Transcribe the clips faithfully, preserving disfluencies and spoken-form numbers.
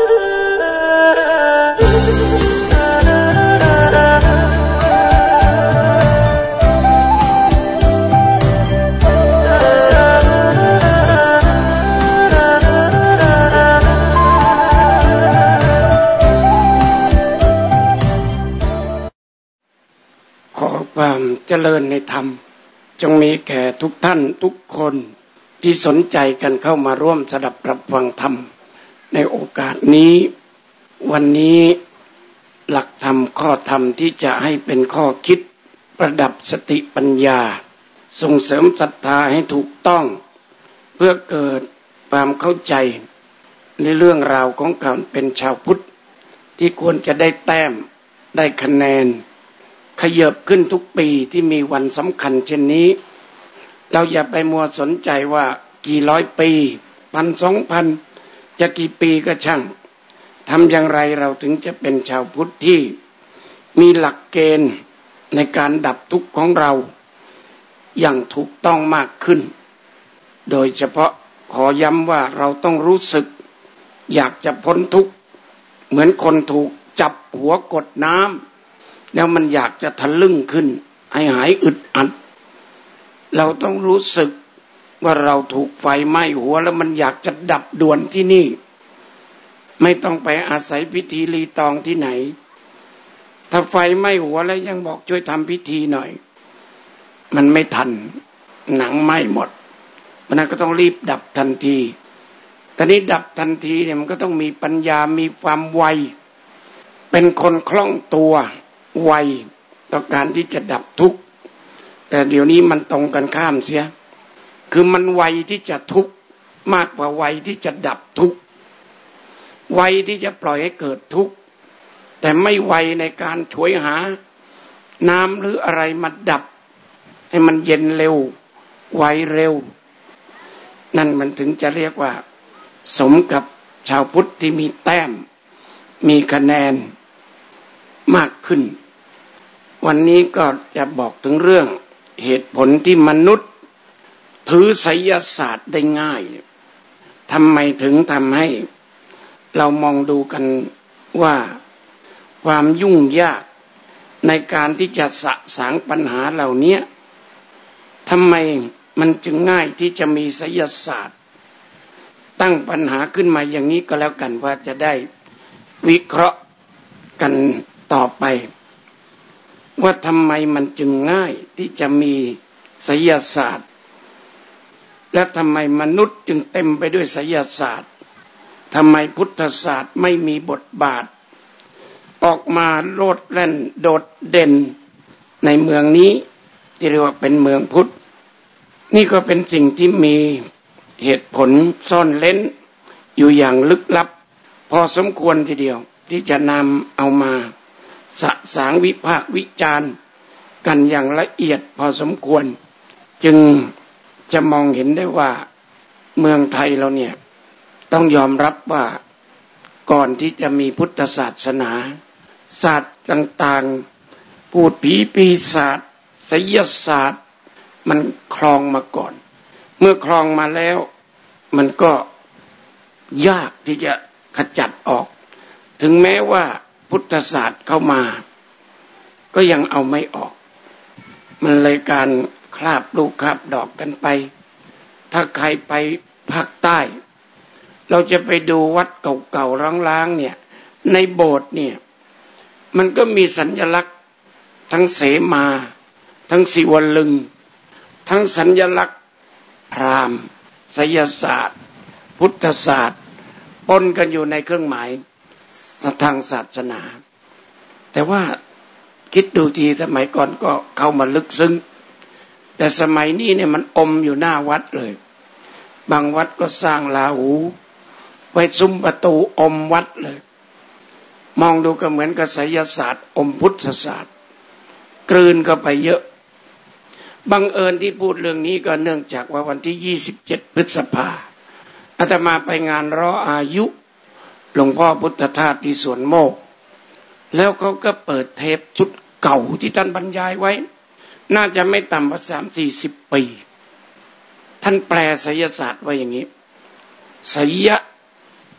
ความเจริญในธรรมจงมีแก่ทุกท่านทุกคนที่สนใจกันเข้ามาร่วมสดับรับฟังธรรมในโอกาสนี้วันนี้หลักธรรมข้อธรรมที่จะให้เป็นข้อคิดประดับสติปัญญาส่งเสริมศรัทธาให้ถูกต้องเพื่อเกิดความเข้าใจในเรื่องราวของการเป็นชาวพุทธที่ควรจะได้แต้มได้คะแนนขยับขึ้นทุกปีที่มีวันสำคัญเช่นนี้เราอย่าไปมัวสนใจว่ากี่ร้อยปีพันสองพันจะกี่ปีก็ช่างทำอย่างไรเราถึงจะเป็นชาวพุทธที่มีหลักเกณฑ์ในการดับทุกข์ของเราอย่างถูกต้องมากขึ้นโดยเฉพาะขอย้ำว่าเราต้องรู้สึกอยากจะพ้นทุกข์เหมือนคนถูกจับหัวกดน้ำแล้วมันอยากจะทะลึ่งขึ้นให้หายอึดอัดเราต้องรู้สึกว่าเราถูกไฟไหม้หัวแล้วมันอยากจะดับด่วนที่นี่ไม่ต้องไปอาศัยพิธีรีตองที่ไหนถ้าไฟไหม้หัวแล้วยังบอกช่วยทำพิธีหน่อยมันไม่ทันหนังไหม้หมดมันนั้นก็ต้องรีบดับทันทีแต่นี้ดับทันทีเนี่ยมันก็ต้องมีปัญญามีความไวเป็นคนคล่องตัวไวต่อการที่จะดับทุกข์แต่เดี๋ยวนี้มันตรงกันข้ามเสียคือมันไวที่จะทุกข์มากกว่าไวที่จะดับทุกข์ไวที่จะปล่อยให้เกิดทุกข์แต่ไม่ไวในการฉวยหาน้ำหรืออะไรมาดับให้มันเย็นเร็วไวเร็วนั่นมันถึงจะเรียกว่าสมกับชาวพุทธที่มีแต้มมีคะแนนมากขึ้นวันนี้ก็จะบอกถึงเรื่องเหตุผลที่มนุษย์ถือไสยศาสตร์ได้ง่ายทำไมถึงทำให้เรามองดูกันว่าความยุ่งยากในการที่จะสะสางปัญหาเหล่านี้ทำไมมันจึงง่ายที่จะมีไสยศาสตร์ตั้งปัญหาขึ้นมาอย่างนี้ก็แล้วกันว่าจะได้วิเคราะห์กันต่อไปว่าทำไมมันจึงง่ายที่จะมีไสยศาสตร์และทำไมมนุษย์จึงเต็มไปด้วยไสยศาสตร์ทำไมพุทธศาสตร์ไม่มีบทบาทออกมาโลดแล่นโดดเด่นในเมืองนี้ที่เรียกว่าเป็นเมืองพุทธนี่ก็เป็นสิ่งที่มีเหตุผลซ่อนเร้นอยู่อย่างลึกลับพอสมควรทีเดียวที่จะนำเอามาสะสางวิพากษ์วิจารณ์กันอย่างละเอียดพอสมควรจึงจะมองเห็นได้ว่าเมืองไทยเราเนี่ยต้องยอมรับว่าก่อนที่จะมีพุทธศาสนาศาสตร์ต่างๆพูดผีปีศาจไสยศาสตร์มันครองมาก่อนเมื่อครองมาแล้วมันก็ยากที่จะขจัดออกถึงแม้ว่าพุทธศาสตร์เข้ามาก็ยังเอาไม่ออกมันเลยการคาบลูกคาบดอกกันไปถ้าใครไปภาคใต้เราจะไปดูวัดเก่าๆร้างๆเนี่ยในโบสถ์เนี่ยมันก็มีสัญลักษณ์ทั้งเสมาทั้งศิวลึงทั้งสัญลักษณ์พราหมณ์ไสยศาสตร์พุทธศาสตร์ปนกันอยู่ในเครื่องหมายทางศาสนาแต่ว่าคิดดูทีสมัยก่อนก็เข้ามาลึกซึ้งแต่สมัยนี้เนี่ยมันอมอยู่หน้าวัดเลยบางวัดก็สร้างลาหูไว้ซุ้มประตูอมวัดเลยมองดูก็เหมือนกับไสยศาสตร์อมพุทธศาสตร์กลืนเข้าไปเยอะบังเอิญที่พูดเรื่องนี้ก็เนื่องจากว่าวันที่ยี่สิบเจ็ดพฤษภาคมอาตมาไปงานร้ออายุหลวงพ่อพุทธทาสที่สวนโมกแล้วเขาก็เปิดเทปชุดเก่าที่ท่านบรรยายไว้น่าจะไม่ต่ำกว่าสามสี่สิบปีท่านแปลไสยศาสตร์ไว้อย่างนี้ไสยะ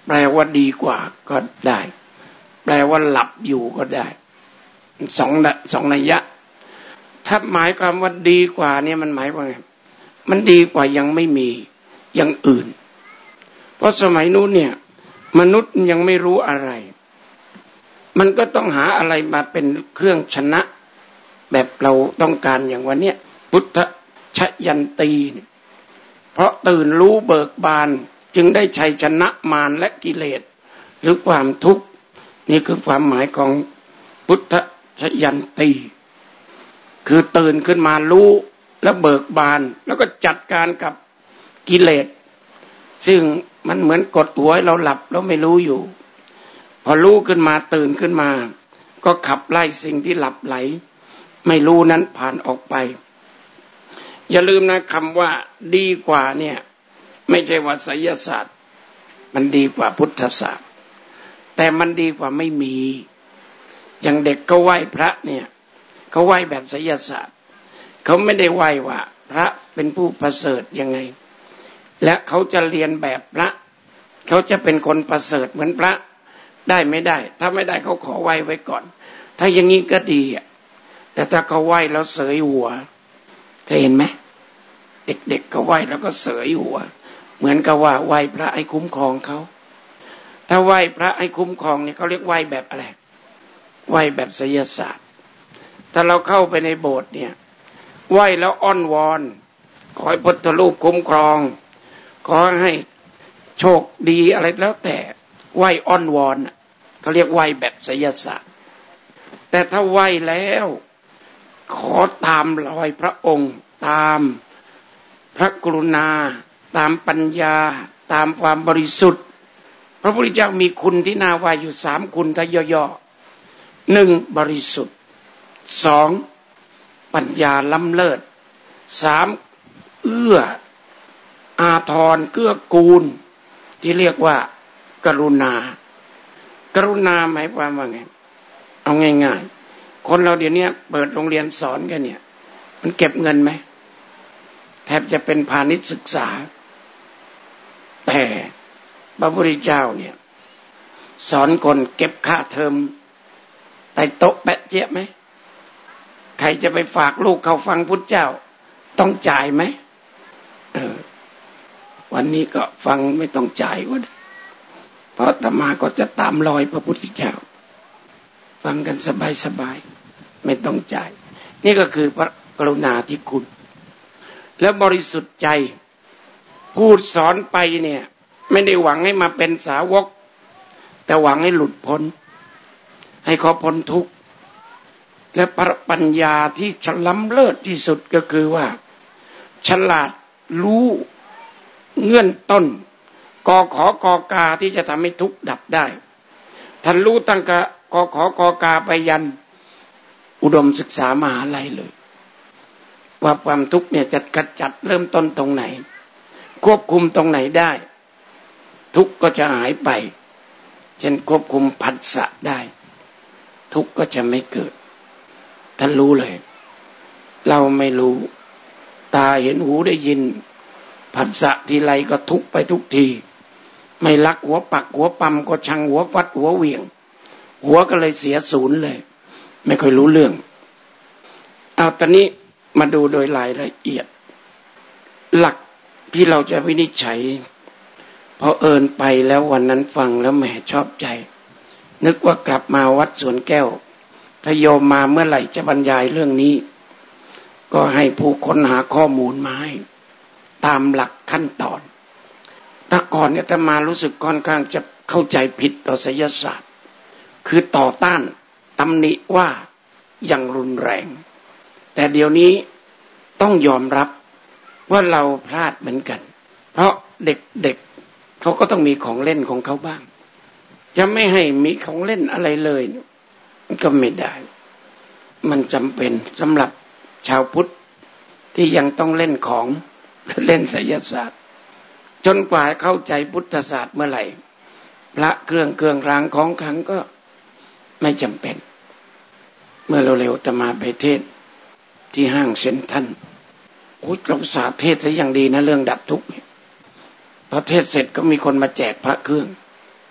แปลว่าดีกว่าก็ได้แปลว่าหลับอยู่ก็ได้สองสองนัยยะถ้าหมายความว่าดีกว่าเนี่ยมันหมายว่าไงมันดีกว่ายังไม่มีอย่างอื่นเพราะสมัยนู้นเนี่ยมนุษย์ยังไม่รู้อะไรมันก็ต้องหาอะไรมาเป็นเครื่องชนะแบบเราต้องการอย่างวันนี้พุทธชยันตีเพราะตื่นรู้เบิกบานจึงได้ชัยชนะมารและกิเลสหรือความทุกข์นี่คือความหมายของพุทธชยันตีคือตื่นขึ้นมารู้แล้วเบิกบานแล้วก็จัดการกับกิเลสซึ่งมันเหมือนกดหัวเราหลับแล้วไม่รู้อยู่พอรู้ขึ้นมาตื่นขึ้นมาก็ขับไล่สิ่งที่หลับไหลไม่รู้นั้นผ่านออกไปอย่าลืมนะคำว่าดีกว่าเนี่ยไม่ใช่ว่าไสยศาสตร์มันดีกว่าพุทธศาสตร์แต่มันดีกว่าไม่มีอย่างเด็กก็ไหว้พระเนี่ยเขาไหว้แบบไสยศาสตร์เขาไม่ได้ไหว้ว่าพระเป็นผู้ประเสริฐยังไงและเขาจะเรียนแบบพระเขาจะเป็นคนประเสริฐเหมือนพระได้ไม่ได้ถ้าไม่ได้เขาขอไหว้ไว้ก่อนถ้าอย่างนี้ก็ดีอ่ะแต่ถ้าเขาไหว้แล้วเสยหัวเคยเห็นไหมเด็กๆเขาไหว้แล้วก็เสยหัวเหมือนกับว่าไหว้พระให้คุ้มครองเขาถ้าไหว้พระให้คุ้มครองเนี่ยเขาเรียกไหว้แบบอะไรไหว้แบบไสยศาสตร์ถ้าเราเข้าไปในโบสถ์เนี่ยไหว้แล้วอ้อนวอนขอให้พุทธรูปคุ้มครองขอให้โชคดีอะไรแล้วแต่ไหว้อ้อนวอนเขาเรียกไหว้แบบไสยศาสตร์แต่ถ้าไหว้แล้วขอตามรอยพระองค์ตามพระกรุณาตามปัญญาตามความบริสุทธิ์พระพุทธเจ้ามีคุณที่น่าไหว้อยู่สามคุณถ้าย่อๆหนึ่งบริสุทธิ์สองปัญญาล้ำเลิศสามเอื้ออาทรเกื้อกูลที่เรียกว่ากรุณากรุณาหมายความว่าไงเอาง่ายๆคนเราเดี๋ยวนี้เปิดโรงเรียนสอนกันเนี่ยมันเก็บเงินไหมแทบจะเป็นพาณิชย์ศึกษาแต่พระพุทธเจ้าเนี่ยสอนคนเก็บค่าเทอมใต้โต๊ะแปะเจี๊ยบไหมใครจะไปฝากลูกเขาฟังพุทธเจ้าต้องจ่ายไหมเออวันนี้ก็ฟังไม่ต้องจ่ายก็ได้เพราะอาตมาก็จะตามรอยพระพุทธเจ้าฟังกันสบายๆไม่ต้องจ่ายนี่ก็คือพระกรุณาธิคุณแล้วบริสุทธิ์ใจพูดสอนไปเนี่ยไม่ได้หวังให้มาเป็นสาวกแต่หวังให้หลุดพ้นให้เขาพ้นทุกข์และปัญญาที่ฉล้ำเลิศที่สุดก็คือว่าฉลาดรู้เงื่อนต้นกอขอกอกาที่จะทำให้ทุกข์ดับได้ท่านรู้ตั้งแต่กอขอกอกาไปยันอุดมศึกษามหาลัยเลยว่าความทุกข์เนี่ยจะกระจัดเริ่มต้นตรงไหนควบคุมตรงไหนได้ทุกข์ก็จะหายไปเช่นควบคุมผัสสะได้ทุกข์ก็จะไม่เกิดท่านรู้เลยเราไม่รู้ตาเห็นหูได้ยินผัสสะทีไรก็ทุกข์ไปทุกทีไม่รักหัวปักหัวปั๊มก็ชังหัวฟัดหัวเหวี่ยงหัวก็เลยเสียศูนย์เลยไม่ค่อยรู้เรื่องเอาตอนนี้มาดูโดยรายละเอียดหลักที่เราจะวินิจฉัยพอเอินไปแล้ววันนั้นฟังแล้วแหมชอบใจนึกว่ากลับมาวัดสวนแก้วถ้าโยมมาเมื่อไหร่จะบรรยายเรื่องนี้ก็ให้ผู้ค้นหาข้อมูลมาให้ตามหลักขั้นตอนแต่ก่อนเนี่ยอาตมารู้สึกค่อนข้างจะเข้าใจผิดต่อไสยศาสตร์คือต่อต้านตำหนิว่าอย่างรุนแรงแต่เดี๋ยวนี้ต้องยอมรับว่าเราพลาดเหมือนกันเพราะเด็กๆเขาก็ต้องมีของเล่นของเขาบ้างจะไม่ให้มีของเล่นอะไรเลยมันก็ไม่ได้มันจำเป็นสำหรับชาวพุทธที่ยังต้องเล่นของเล่นไสยศาสตร์จนกว่าเข้าใจพุทธศาสตร์เมื่อไหร่พระเครื่องเครื่องรางของขลังก็ไม่จำเป็นเมื่อเร็วๆจะมาไปเทศที่ห้างเซ็นทรัลโอ้ยเราสาเทศซะอย่างดีนะเรื่องดับทุกข์พอเทศเสร็จก็มีคนมาแจกพระเครื่อง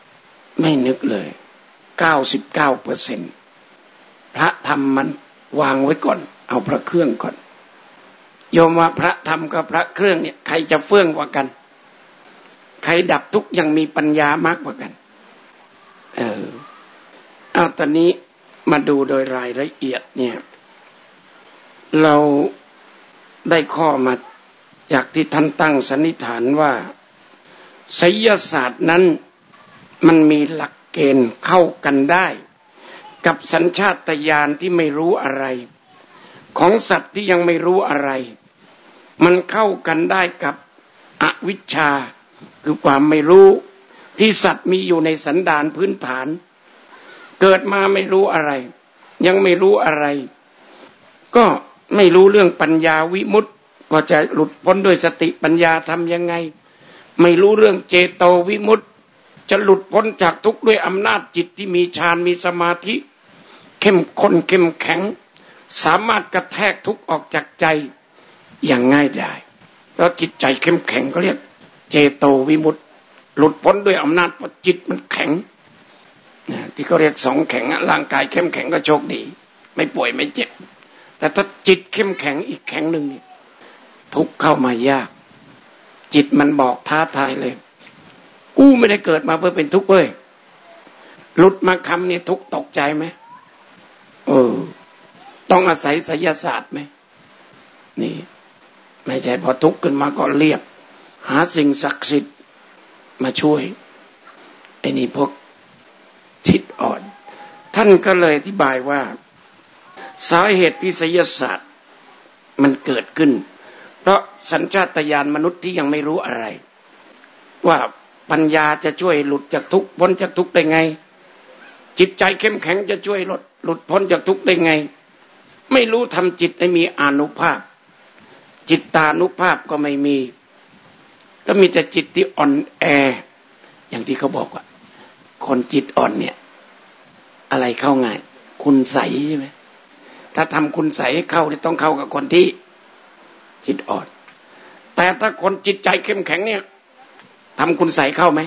ไม่นึกเลยเก้าสิบเก้าเปอร์เซ็นต์พระธรรมมันวางไว้ก่อนเอาพระเครื่องก่อนโยมว่าพระธรรมกับพระเครื่องเนี่ยใครจะเฟื่องกว่ากันใครดับทุกข์ยังมีปัญญามากกว่ากันเออเอาตอนนี้มาดูโดยรายละเอียดเนี่ยเราได้ข้อมาจากที่ท่านตั้งสันนิษฐานว่าไสยศาสตร์นั้นมันมีหลักเกณฑ์เข้ากันได้กับสัญชาตญาณที่ไม่รู้อะไรของสัตว์ที่ยังไม่รู้อะไรมันเข้ากันได้กับอวิชชาคือความไม่รู้ที่สัตว์มีอยู่ในสันดานพื้นฐานเกิดมาไม่รู้อะไรยังไม่รู้อะไรก็ไม่รู้เรื่องปัญญาวิมุตติว่าจะหลุดพ้นด้วยสติปัญญาทำยังไงไม่รู้เรื่องเจโตวิมุตติจะหลุดพ้นจากทุกข์ด้วยอำนาจจิตที่มีฌานมีสมาธิเข้มข้นเข้มแข็งสามารถกระแทกทุกข์ออกจากใจอย่างง่ายดายแล้วจิตใจเข้มแข็งก็เรียกเจโตวิมุตติหลุดพ้นด้วยอำนาจเพราะจิตมันแข็งนะที่เขาเรียกสองแข็งร่างกายเข้มแข็งก็โชคดีไม่ป่วยไม่เจ็บแต่ถ้าจิตเข้มแข็งอีกแข็งหนึ่งนี่ทุกข์เข้ามายากจิตมันบอกท้าทายเลยกูไม่ได้เกิดมาเพื่อเป็นทุกข์เว้ยหลุดมาคำนี้ทุกข์ตกใจไหมเออต้องอาศัยไสยศาสตร์ไหมนี่ไม่ใช่พอทุกข์ขึ้นมาก็เรียกหาสิ่งศักดิ์สิทธิ์มาช่วยไอ้นี่พวกจิตอ่อนท่านก็เลยอธิบายว่าสาเหตุที่ไสยศาสตร์มันเกิดขึ้นเพราะสัญชาตญาณมนุษย์ที่ยังไม่รู้อะไรว่าปัญญาจะช่วยหลุดจากทุกข์พ้นจากทุกข์ได้ไงจิตใจเข้มแข็งจะช่วยหลุดหลุดพ้นจากทุกข์ได้ไงไม่รู้ทำจิตให้มีอานุภาพจิตตานุภาพก็ไม่มีก็มีแต่จิตที่อ่อนแออย่างที่เขาบอกว่าคนจิตอ่อนเนี่ยอะไรเข้าง่ายคุณใสใช่ไหมถ้าทำคุณใสให้เข้าต้องเข้ากับคนที่จิตอ่อนแต่ถ้าคนจิตใจเข้มแข็งเนี่ยทำคุณใสเข้าไหม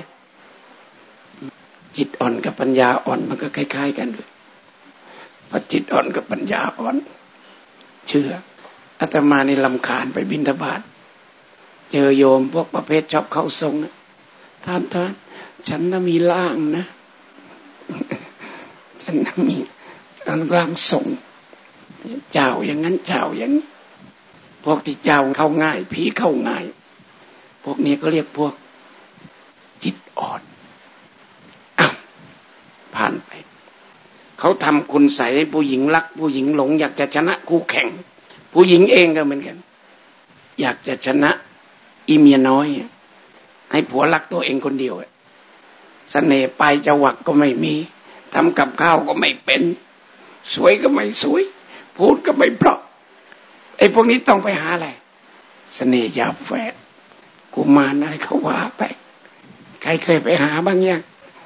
จิตอ่อนกับปัญญาอ่อนมันก็คล้ายๆกันด้วยพอจิตอ่อนกับปัญญาอ่อนเชื่ออาตมานี่รำคาญไปบิณฑบาตเจอโยมพวกประเภทชอบเข้าทรงท่านท่านฉันน่ะมีร่างนะฉันน่ะมีร่างทรงเจ้าอย่างนั้นเจ้าอย่างนี้พวกที่เจ้าเข้าง่ายผีเข้าง่ายพวกนี้ก็เรียกพวกจิตอ่อนอ้าวผ่านไปเขาทำคุณใส่ให้ผู้หญิงรักผู้หญิงหลงอยากจะชนะคู่แข่งผู้หญิงเองก็เหมือนกันอยากจะชนะอีเมียน้อยให้ผัวรักตัวเองคนเดียวเสน่ห์ปลายจวักก็ไม่มีทำกับข้าวก็ไม่เป็นสวยก็ไม่สวยพูดก็ไม่เพราะไอ้พวกนี้ต้องไปหาอะไรเสน่ห์ยาแฝดกุมารอะไรเขาว่าไปใครเคยไปหาบ้างยัง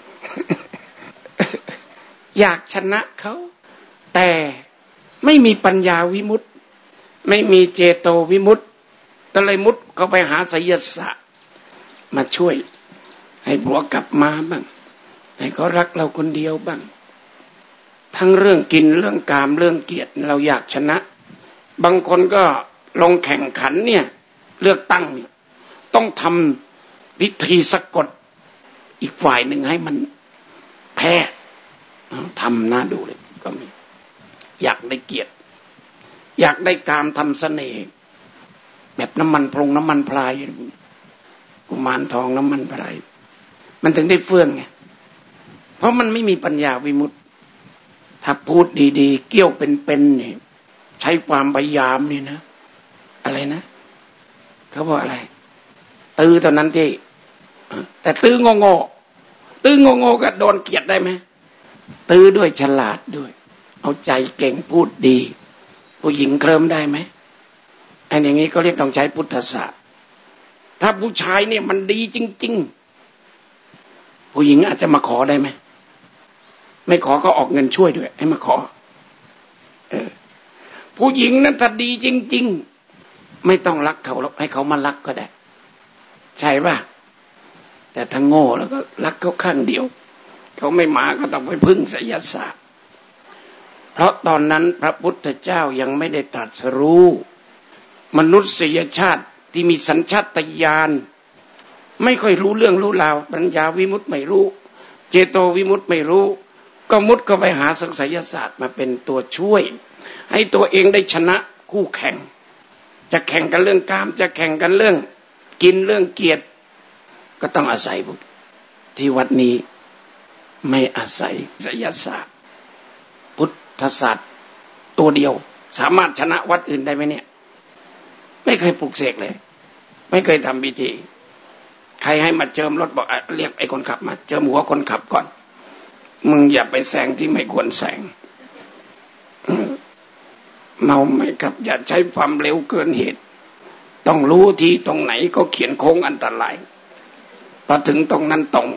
อยากชนะเขาแต่ไม่มีปัญญาวิมุตติไม่มีเจโตวิมุตติก็เลยมุดเข้าไปหาไสยศาสตร์มาช่วยให้ผัวกลับมาบ้างให้เขารักเราคนเดียวบ้างทั้งเรื่องกินเรื่องกามเรื่องเกียรติเราอยากชนะบางคนก็ลงแข่งขันเนี่ยเลือกตั้งเนี่ยต้องทำพิธีสะกดอีกฝ่ายหนึ่งให้มันแพ้ทำน่าดูเลยก็มีอยากได้เกียรติอยากได้กามทำเสน่ห์แบบน้ำมันพรงน้ำมันพลายกุมารทองน้ำมันพลายมันถึงได้เฟื่องไงเพราะมันไม่มีปัญญาวิมุตติถ้าพูดดีๆเกี้ยวเป็นๆนี่ใช้ความพยายามนี่นะอะไรนะเขาบอกอะไรตื้อตอนนั้นที่แต่ตื้อโง่ๆตื้อโง่ๆก็โดนเกลียดได้ไหมตื้อด้วยฉลาดด้วยเอาใจเก่งพูดดีผู้หญิงเคลิ้มได้ไหมอันอย่างนี้ก็เรียกต้องใช้พุทธศาสตร์ถ้าผู้ชายเนี่ยมันดีจริงๆผู้หญิงอาจจะมาขอได้ไหมไม่ขอก็ออกเงินช่วยด้วยให้มาขอเออผู้หญิงนั้นถ้าดีจริงๆไม่ต้องรักเขาหรอกให้เขามารักก็ได้ใช่ป่ะแต่ถ้าโง่แล้วก็รักเขาข้างเดียวเขาไม่มาก็ต้องไปพึ่งไสยศาสตร์เพราะตอนนั้นพระพุทธเจ้ายังไม่ได้ตรัสรู้มนุษยชาติที่มีสัญชาตญาณไม่ค่อยรู้เรื่องรู้ราวปัญญาวิมุตติไม่รู้เจโตวิมุตติไม่รู้ก็มุดเข้าไปหาไสยศาสตร์มาเป็นตัวช่วยให้ตัวเองได้ชนะคู่แข่งจะแข่งกันเรื่องกามจะแข่งกันเรื่องกินเรื่องเกียรติก็ต้องอาศัยที่วัดนี้ไม่อาศัยไสยศาสตร์พุทธศาสตร์ตัวเดียวสามารถชนะวัดอื่นได้ไหมเนี่ยไม่เคยปลุกเสกเลยไม่เคยทำพิธีใครให้มาเจิมรถบอกเรียกไอ้คนขับมาเจิมหัวคนขับก่อนมึงอย่าไปแซงที่ไม่ควรแซงเมาไม่ขับอย่าใช้ความเร็วเกินเหตุต้องรู้ที่ตรงไหนก็เขียนโค้งอันตรายพอถึงตรงนั้นตรง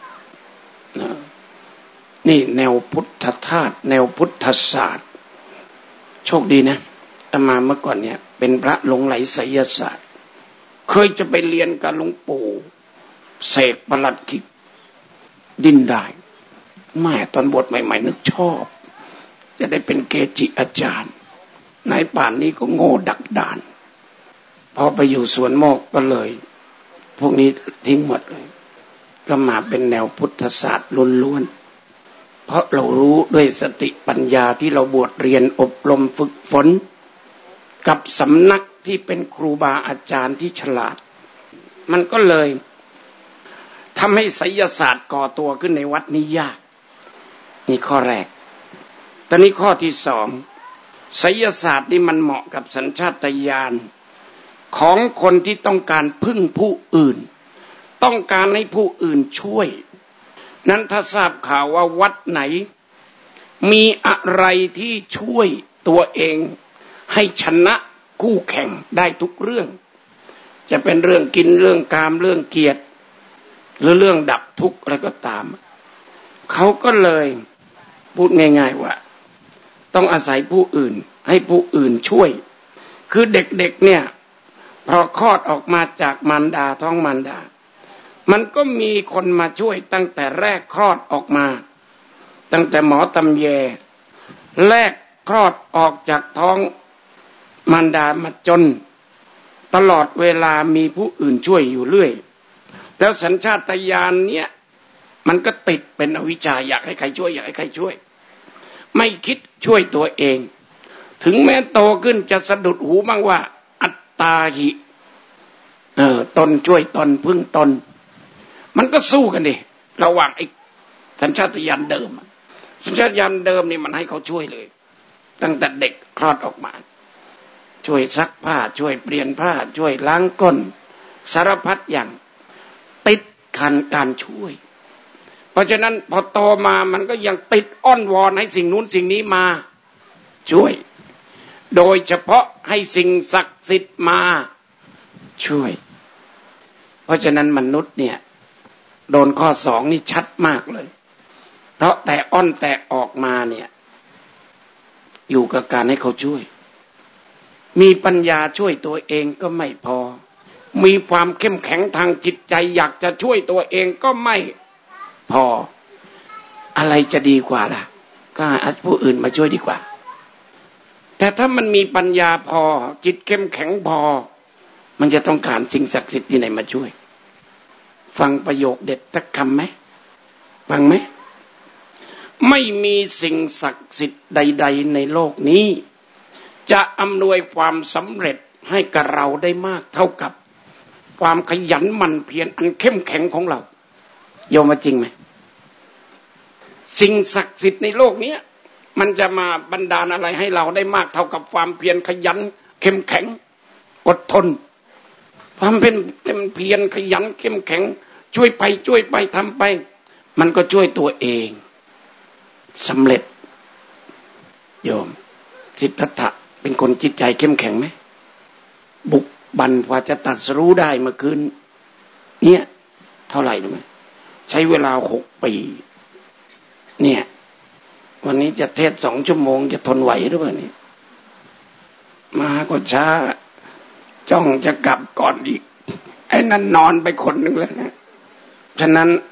นี่แนวพุทธทาสแนวพุทธศาสตร์โชคดีนะอามาเมื่อก่อนเนี่ยเป็นพระหลงไหลไสยศาสตร์เคยจะไปเรียนกับหลวงปู่เสกประหลัดขิกดิ้นได้แม่ตอนบวชใหม่ๆนึกชอบจะได้เป็นเกจิอาจารย์ในป่านนี้ก็โง่ดักดานพอไปอยู่สวนโมกก็เลยพวกนี้ทิ้งหมดเลยก็มาเป็นแนวพุทธศาสตร์ล้วนๆเพราะเรารู้ด้วยสติปัญญาที่เราบวชเรียนอบรมฝึกฝนกับสำนักที่เป็นครูบาอาจารย์ที่ฉลาดมันก็เลยทำให้ไสยศาสตร์ก่อตัวขึ้นในวัดนี้ยากนี่ข้อแรกตอนนี้ข้อที่สองไสยศาสตร์นี่มันเหมาะกับสัญชาตญาณของคนที่ต้องการพึ่งผู้อื่นต้องการให้ผู้อื่นช่วยนั้นถ้าทราบข่าวว่าวัดไหนมีอะไรที่ช่วยตัวเองให้ชนะคู่แข่งได้ทุกเรื่องจะเป็นเรื่องกินเรื่องกามเรื่องเกียรติหรือเรื่องดับทุกข์อะไรก็ตามเขาก็เลยพูดง่ายๆว่าต้องอาศัยผู้อื่นให้ผู้อื่นช่วยคือเด็กๆเนี่ยพอคลอดออกมาจากมารดาท้องมารดามันก็มีคนมาช่วยตั้งแต่แรกคลอดออกมาตั้งแต่หมอตำแยแรกคลอดออกจากท้องมารดามาจนตลอดเวลามีผู้อื่นช่วยอยู่เรื่อยแล้วสัญชาตญาณเนี่ยมันก็ติดเป็นอวิชชาอยากให้ใครช่วยอยากให้ใครช่วยไม่คิดช่วยตัวเองถึงแม้โตขึ้นจะสะดุดหูบ้างว่าอัตตาหิเออตนช่วยตนพึ่งตนมันก็สู้กันดิระหว่างไอ้สัญชาตญาณเดิมสัญชาตญาณเดิมนี่มันให้เขาช่วยเลยตั้งแต่เด็กคลอดออกมาช่วยซักผ้าช่วยเปลี่ยนผ้าช่วยล้างก้นสารพัดอย่างติดขันการช่วยเพราะฉะนั้นพอโตมามันก็ยังติดอ้อนวอนให้สิ่งนู้นสิ่งนี้มาช่วยโดยเฉพาะให้สิ่งศักดิ์สิทธิ์มาช่วยเพราะฉะนั้นมนุษย์เนี่ยโดนข้อสองนี่ชัดมากเลยเพราะแต่อ้อนแต่ออกมาเนี่ยอยู่กับการให้เขาช่วยมีปัญญาช่วยตัวเองก็ไม่พอมีความเข้มแข็งทางจิตใจอยากจะช่วยตัวเองก็ไม่พออะไรจะดีกว่าล่ะก็หาผู้อื่นมาช่วยดีกว่าแต่ถ้ามันมีปัญญาพอจิตเข้มแข็งพอมันจะต้องการสิ่งศักดิ์สิทธิ์ที่ไหนมาช่วยฟังประโยคเด็ดสักคำไหมฟังไหมไม่มีสิ่งศักดิ์สิทธิ์ใดๆในโลกนี้จะอำนวยความสำเร็จให้กับเราได้มากเท่ากับความขยันหมั่นเพียรอันเข้มแข็งของเราโยมว่าจริงไหมสิ่งศักดิ์สิทธิ์ในโลกนี้มันจะมาบันดาลอะไรให้เราได้มากเท่ากับความเพียรขยันเข้มแข็งอดทนความเป็นเพียรขยันเข้มแข็งช่วยไปช่วยไปทำไปมันก็ช่วยตัวเองสำเร็จโยมสิทธัตถะเป็นคนจิตใจเข้มแข็งไหมบุกบันกว่าจะตรัสรู้ได้เมื่อคืนเนี่ยเท่าไหร่รู้ไหมใช้เวลาหกปีเนี่ยวันนี้จะเทศสองชั่วโมงจะทนไหวหรือเปล่าเนี่ยมาก็ช้าจ้องจะกลับก่อนอีกไอ้นั่นนอนไปคนหนึ่งแล้วนะฉะนั้น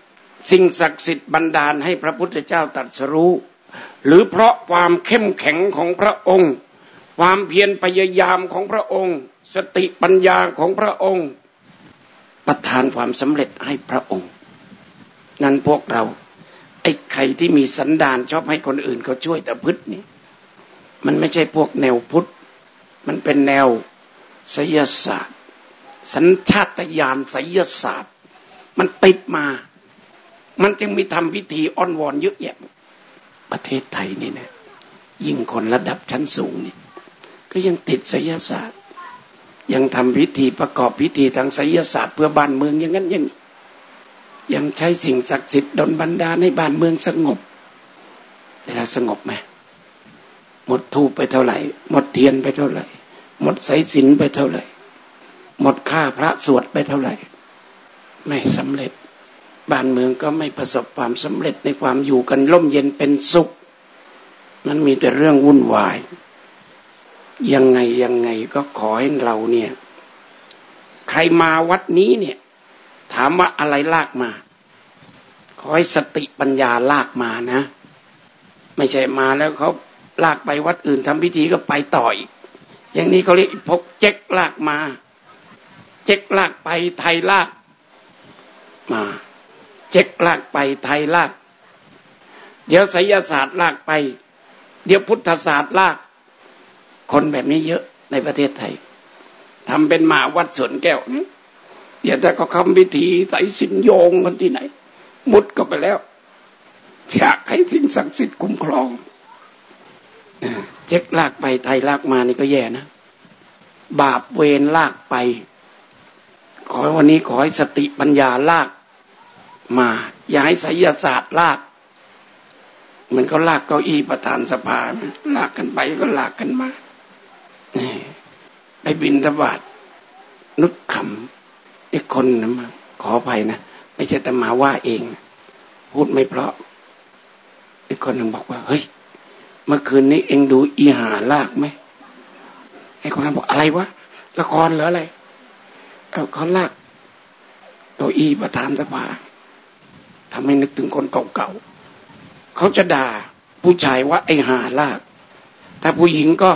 สิ่งศักดิ์สิทธิ์บันดาลให้พระพุทธเจ้าตรัสรู้หรือเพราะความเข้มแข็งของพระองค์ความเพียรพยายามของพระองค์สติปัญญาของพระองค์ประทานความสำเร็จให้พระองค์นั้นพวกเราไอ้ใครที่มีสันดานชอบให้คนอื่นเขาช่วยแต่พึ่นี่มันไม่ใช่พวกแนวพุทธมันเป็นแนวไสยศาสตร์สัญชาตญาณไสยศาสตร์มันติดมามันจึงมีทำพิธีอ้อนวอนเยอะแยะประเทศไทยนี่นะยิ่งคนระดับชั้นสูงนี่ก็ยังติดไสยศาสตร์ยังทำพิธีประกอบพิธีทางไสยศาสตร์เพื่อบ้านเมืองอย่างนั้นอย่างนี้ยังใช้สิ่งศักดิ์สิทธิ์ดลบันดาลให้บ้านเมืองสงบแต่เราสงบไหมหมดธูปไปเท่าไหร่หมดเทียนไปเท่าไหร่หมดสายสิญจน์ไปเท่าไหร่หมดค่าพระสวดไปเท่าไหร่ไม่สำเร็จบ้านเมืองก็ไม่ประสบความสำเร็จในความอยู่กันร่มเย็นเป็นสุขมันมีแต่เรื่องวุ่นวายยังไงยังไงก็ขอให้เราเนี่ยใครมาวัดนี้เนี่ยถามว่าอะไรลากมาขอให้สติปัญญาลากมานะไม่ใช่มาแล้วเขาลากไปวัดอื่นทำพิธีก็ไปต่ออีกอย่างนี้เขาเรียกพกเจ๊กลากมาเจ๊กลากไปไทยลากมาเจ๊กลากไปไทยลากเดี๋ยวไสยศาสตร์ลากไปเดี๋ยวพุทธศาสตร์ลากคนแบบนี้เยอะในประเทศไทยทำเป็นหมาวัดสวนแก้วเดี๋ยวถ้าเขาทำพิธีใส่สิญโยงกันที่ไหนมุดก็ไปแล้วอยากให้สิ่งศักดิ์สิทธิ์คุ้มครองเจ๊กลากไปไทยลากมานี่ก็แย่นะบาปเวรลากไปขอวันนี้ขอให้สติปัญญาลากมาอย่าให้ไสยศาสตร์ลากเหมือนเขาลากเก้าอี้ประธานสภาลากกันไปก็ลากกันมาไปบิณฑบาตนึกขำอีกคนนะมาขออภัยนะไม่ใช่แต่มาว่าเองพูดไม่เพราะอีกคนหนึ่งบอกว่าเฮ้ยเมื่อคืนนี้เองดูอีหาลากไหมไอ้คนนั้นบอกอะไรวะละครหรืออะไรเอาเขาลากเก้าอี้ประธานสภาทำให้นึกถึงคนเก่าๆเขาจะด่าผู้ชายว่าไอ้หาลากถ้าผู้หญิงก็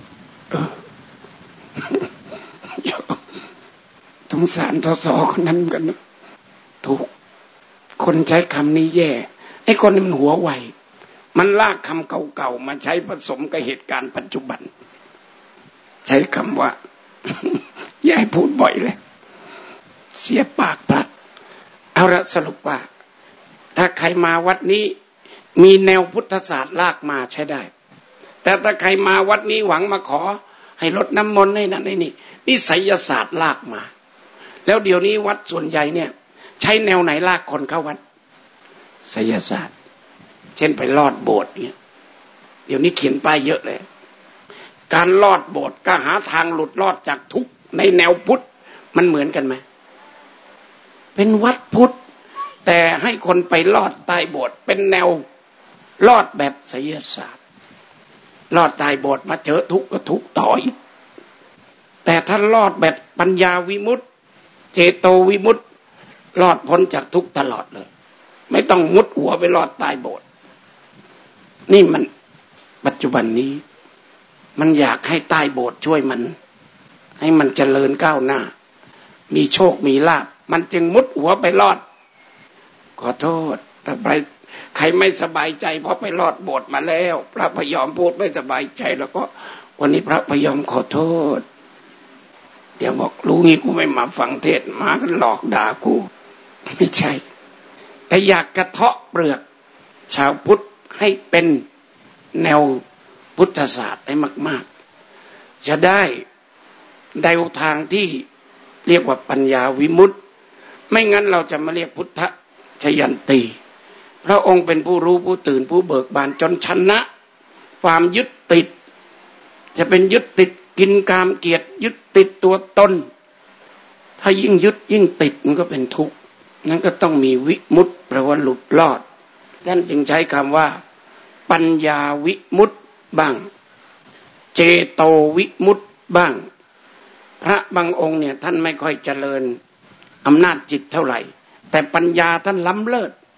สงสารทศคนนั้นกันนะถูกคนใช้คำนี้แย่ไอ้คนนี้มันหัวไวมันลากคำเก่าๆมาใช้ผสมกับเหตุการณ์ปัจจุบันใช้คำว่าอย่าให้พูดบ่อยเลยเสียปากปลักเอาละสรุปว่าถ้าใครมาวัดนี้มีแนวพุทธศาสตร์ลากมาใช้ได้แต่ถ้าใครมาวัดนี้หวังมาขอให้ลดน้ำมนต์ให้นั่นให้นี่นี่ไสยศาสตร์ลากมาแล้วเดี๋ยวนี้วัดส่วนใหญ่เนี่ยใช้แนวไหนลากคนเข้าวัดไสยศาสตร์เช่นไปลอดโบสถ์เนี่ยเดี๋ยวนี้เขียนป้ายเยอะเลยการลอดโบสถ์ก็หาทางหลุดรอดจากทุกข์ในแนวพุทธมันเหมือนกันไหมเป็นวัดพุทธแต่ให้คนไปลอดใต้โบสถ์เป็นแนวลอดแบบไสยศาสตร์ลอดใต้โบสถ์มาเจอทุกข์ก็ทุกข์ต่อยแต่ถ้าลอดแบบปัญญาวิมุตติเจโตวิมุตติลอดพ้นจากทุกข์ตลอดเลยไม่ต้องมุดหัวไปลอดใต้โบสถ์นี่มันปัจจุบันนี้มันอยากให้ใต้โบสถ์ช่วยมันให้มันเจริญก้าวหน้ามีโชคมีลาภมันจึงมุดหัวไปลอดขอโทษถ้าไปใครไม่สบายใจเพราะไปลอดโบสถ์มาแล้วพระพยอมพูดไม่สบายใจแล้วก็วันนี้พระพยอมขอโทษเดี๋ยวบอกรู้งี้กูไม่มาฟังเทศมากันหลอกด่ากูไม่ใช่แต่อยากกระเทาะเปลือกชาวพุทธให้เป็นแนวพุทธศาสตร์ให้มากๆจะได้แนวทางที่เรียกว่าปัญญาวิมุตติไม่งั้นเราจะมาเรียกพุทธชยันตีพระองค์เป็นผู้รู้ผู้ตื่นผู้เบิกบานจนชนะความยึดติดจะเป็นยึดติดกินกามเกียรติยึดติดตัวตนถ้ายิ่งยึดยิ่งติดมันก็เป็นทุกข์นั้นก็ต้องมีวิมุตติแปลว่าหลุดรอดท่านจึงใช้คำว่าปัญญาวิมุตติบ้างเจโตวิมุตติบ้างพระบางองค์เนี่ยท่านไม่ค่อยเจริญอำนาจจิตเท่าไหร่แต่ปัญญาท่านล้ำเลิศ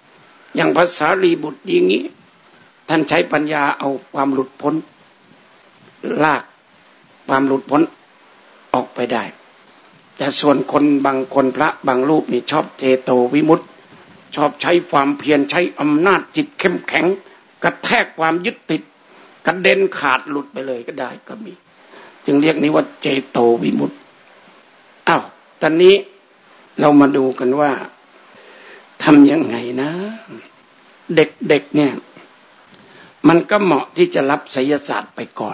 อย่างภาษาลีบุตรอย่างนี้ท่านใช้ปัญญาเอาความหลุดพ้นลากความหลุดพ้นออกไปได้แต่ส่วนคนบางคนพระบางรูปนี่ชอบเจโตวิมุตติชอบใช้ความเพียรใช้อำนาจจิตเข้มแข็งกระแทกความยึดติดกระเด็นขาดหลุดไปเลยก็ได้ก็มีจึงเรียกนี้ว่าเจโตวิมุตติอ้าวตอนนี้เรามาดูกันว่าทำยังไงนะเด็กๆเนี่ยมันก็เหมาะที่จะรับไสยศาสตร์ไปก่อน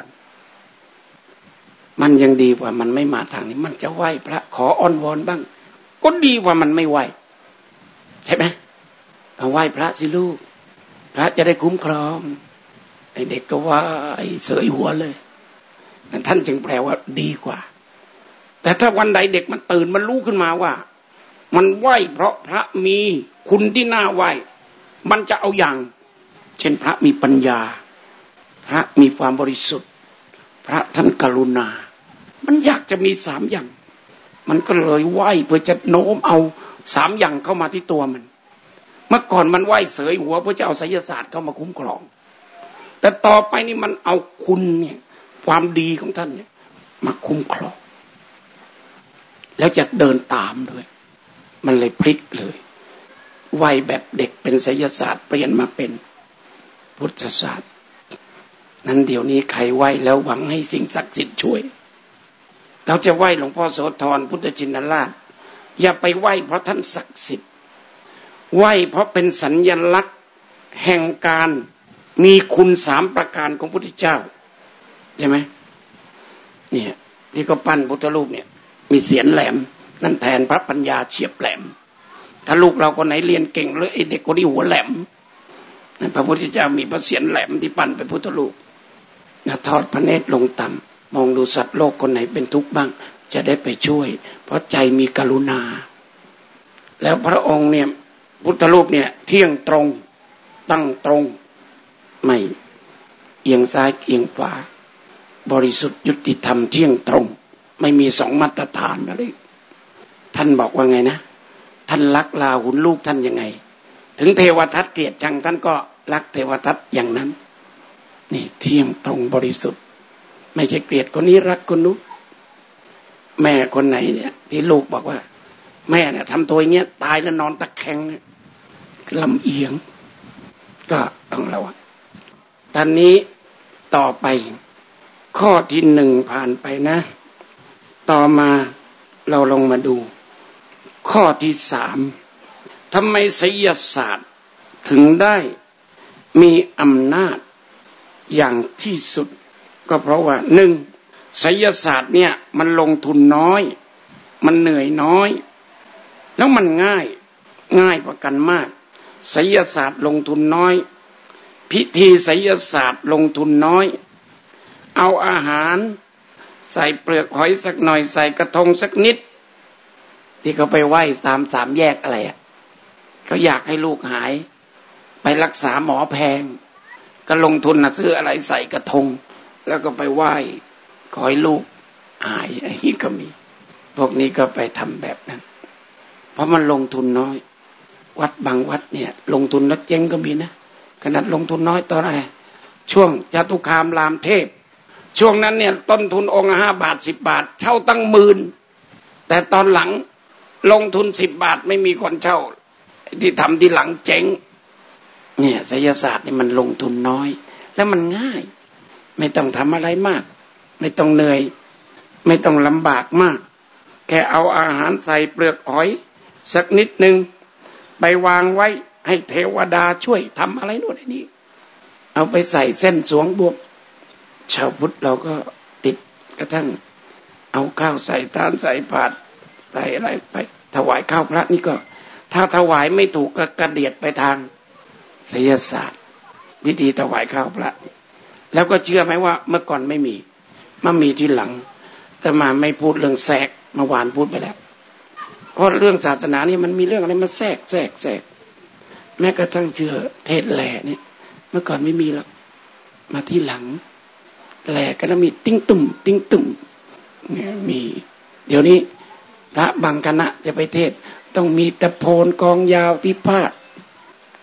มันยังดีกว่ามันไม่มาทางนี้มันจะไหว้พระขออ้อนวอนบ้างก็ดีกว่ามันไม่ไหว้ใช่ไหมเอาไหว้พระสิลูกพระจะได้คุ้มครองไอ้เด็กก็ว่าไอ้เสยหัวเลยท่านจึงแปลว่าดีกว่าแต่ถ้าวันใดเด็กมันตื่นมันรู้ขึ้นมาว่ามันไหว้เพราะพระมีคุณที่น่าไหว้มันจะเอาอย่างเช่นพระมีปัญญาพระมีความบริสุทธิ์พระท่านกรุณามันอยากจะมีสามอย่างมันก็เลยไหว้เพื่อจะโน้มเอาสามอย่างเข้ามาที่ตัวมันเมื่อก่อนมันไหว้เสยหัวเพื่อจะเอาไสยศาสตร์เข้ามาคุ้มครองแต่ต่อไปนี่มันเอาคุณเนี่ยความดีของท่านเนี่ยมาคุ้มครองแล้วจะเดินตามด้วยมันเลยพลิกเลยไหว้แบบเด็กเป็นไสยศาสตร์เปลี่ยนมาเป็นพุทธศาสตร์นั้นเดี๋ยวนี้ใครไหว้แล้วหวังให้สิ่งศักดิ์สิทธิ์ช่วยเราจะไหว้หลวงพ่อโสธรพุทธชินราชอย่าไปไหว้เพราะท่านศักดิ์สิทธิ์ไหว้เพราะเป็นสัญลักษณ์แห่งการมีคุณสามประการของพระพุทธเจ้าใช่ไหมเนี่ยที่ก็ปั้นพุทธรูปเนี่ยมีเสียนแหลมนั่นแทนพระปัญญาเฉียบแหลมถ้าลูกเราคนไหนเรียนเก่งเลยไอ้เด็กคนนี้หัวแหลมพระพุทธเจ้ามีพระเศียรแหลมที่ปั้นเป็นพุทธรูปนะทอดพระเนตรลงต่ำมองดูสัตว์โลกคนไหนเป็นทุกข์บ้างจะได้ไปช่วยเพราะใจมีกรุณาแล้วพระองค์เนี่ยพุทธรูปเนี่ยเที่ยงตรงตั้งตรงไม่เอียงซ้ายเอียงขวาบริสุทธิ์ยุติธรรมเที่ยงตรงไม่มีสองมาตรฐานอะไรท่านบอกว่าไงนะท่านรักลาหุนลูกท่านยังไงถึงเทวทัตเกลียดชังท่านก็รักเทวทัตอย่างนั้นนี่เที่ยงตรงบริสุทธิ์ไม่ใช่เกลียดคนนี้รักคนนู้นแม่คนไหนเนี่ยที่ลูกบอกว่าแม่เนี่ยทำตัวอย่างเงี้ยตายแล้วนอนตะแคงลำเอียงก็ต้องระวังตอนนี้ต่อไปข้อที่หนึ่งผ่านไปนะต่อมาเราลงมาดูข้อที่สามทำไมไสยศาสตร์ถึงได้มีอำนาจอย่างที่สุดก็เพราะว่าหนึ่งไสยศาสตร์เนี่ยมันลงทุนน้อยมันเหนื่อยน้อยแล้วมันง่ายง่ายกว่ากันมากไสยศาสตร์ลงทุนน้อยพิธีไสยศาสตร์ลงทุนน้อยเอาอาหารใส่เปลือกหอยสักหน่อยใส่กระทงสักนิดที่เขาไปไหว้ตามสามแยกอะไรอ่ะเขาอยากให้ลูกหายไปรักษาหมอแพงก็ลงทุนนะซื้ออะไรใส่กระทงแล้วก็ไปไหว้ขอให้ลูกหายไอ้นี่ก็มีพวกนี้ก็ไปทำแบบนั้นเพราะมันลงทุนน้อยวัดบางวัดเนี่ยลงทุนแล้วเจ๊งก็มีนะขนาดลงทุนน้อยตอนอะไรช่วงจตุคามรามเทพช่วงนั้นเนี่ยต้นทุนองค์ห้าบาทสิบบาทเช่าตั้งหมื่นแต่ตอนหลังลงทุนสิบบาทไม่มีคนเช่าที่ทำที่หลังเจ๊งเนี่ยไสยศาสตร์นี่มันลงทุนน้อยแล้วมันง่ายไม่ต้องทำอะไรมากไม่ต้องเหนื่อยไม่ต้องลำบากมากแค่เอาอาหารใส่เปลือกหอยสักนิดนึงไปวางไว้ให้เทวดาช่วยทำอะไรโน่นนี่เอาไปใส่เส้นสวงบวกชาวพุทธเราก็ติดกระทั่งเอาข้าวใส่ทานใส่บาตรใส่อะไรไปถวายข้าวพระนี่ก็ถ้าถวายไม่ถูกก็กระเดียดไปทางไสยศาสตร์วิธีถวายข้าวพระแล้วก็เชื่อไหมว่าเมื่อก่อนไม่มีมามีทีหลังแต่มาไม่พูดเรื่องแทรกเมื่อวานพูดไปแล้วเพราะเรื่องศาสนานี่มันมีเรื่องอะไรมาแทรกแทรกแทรกแม้กระทั่งเชื่อเทศแหล่เนี่ยเมื่อก่อนไม่มีหรอกมาที่หลังแหล่ก็ต้องมีติ้งตุ่มติ้งตุ่มเนี่ยมีเดี๋ยวนี้พระบางคณะจะไปเทศต้องมีตะโพนกองยาวที่พาด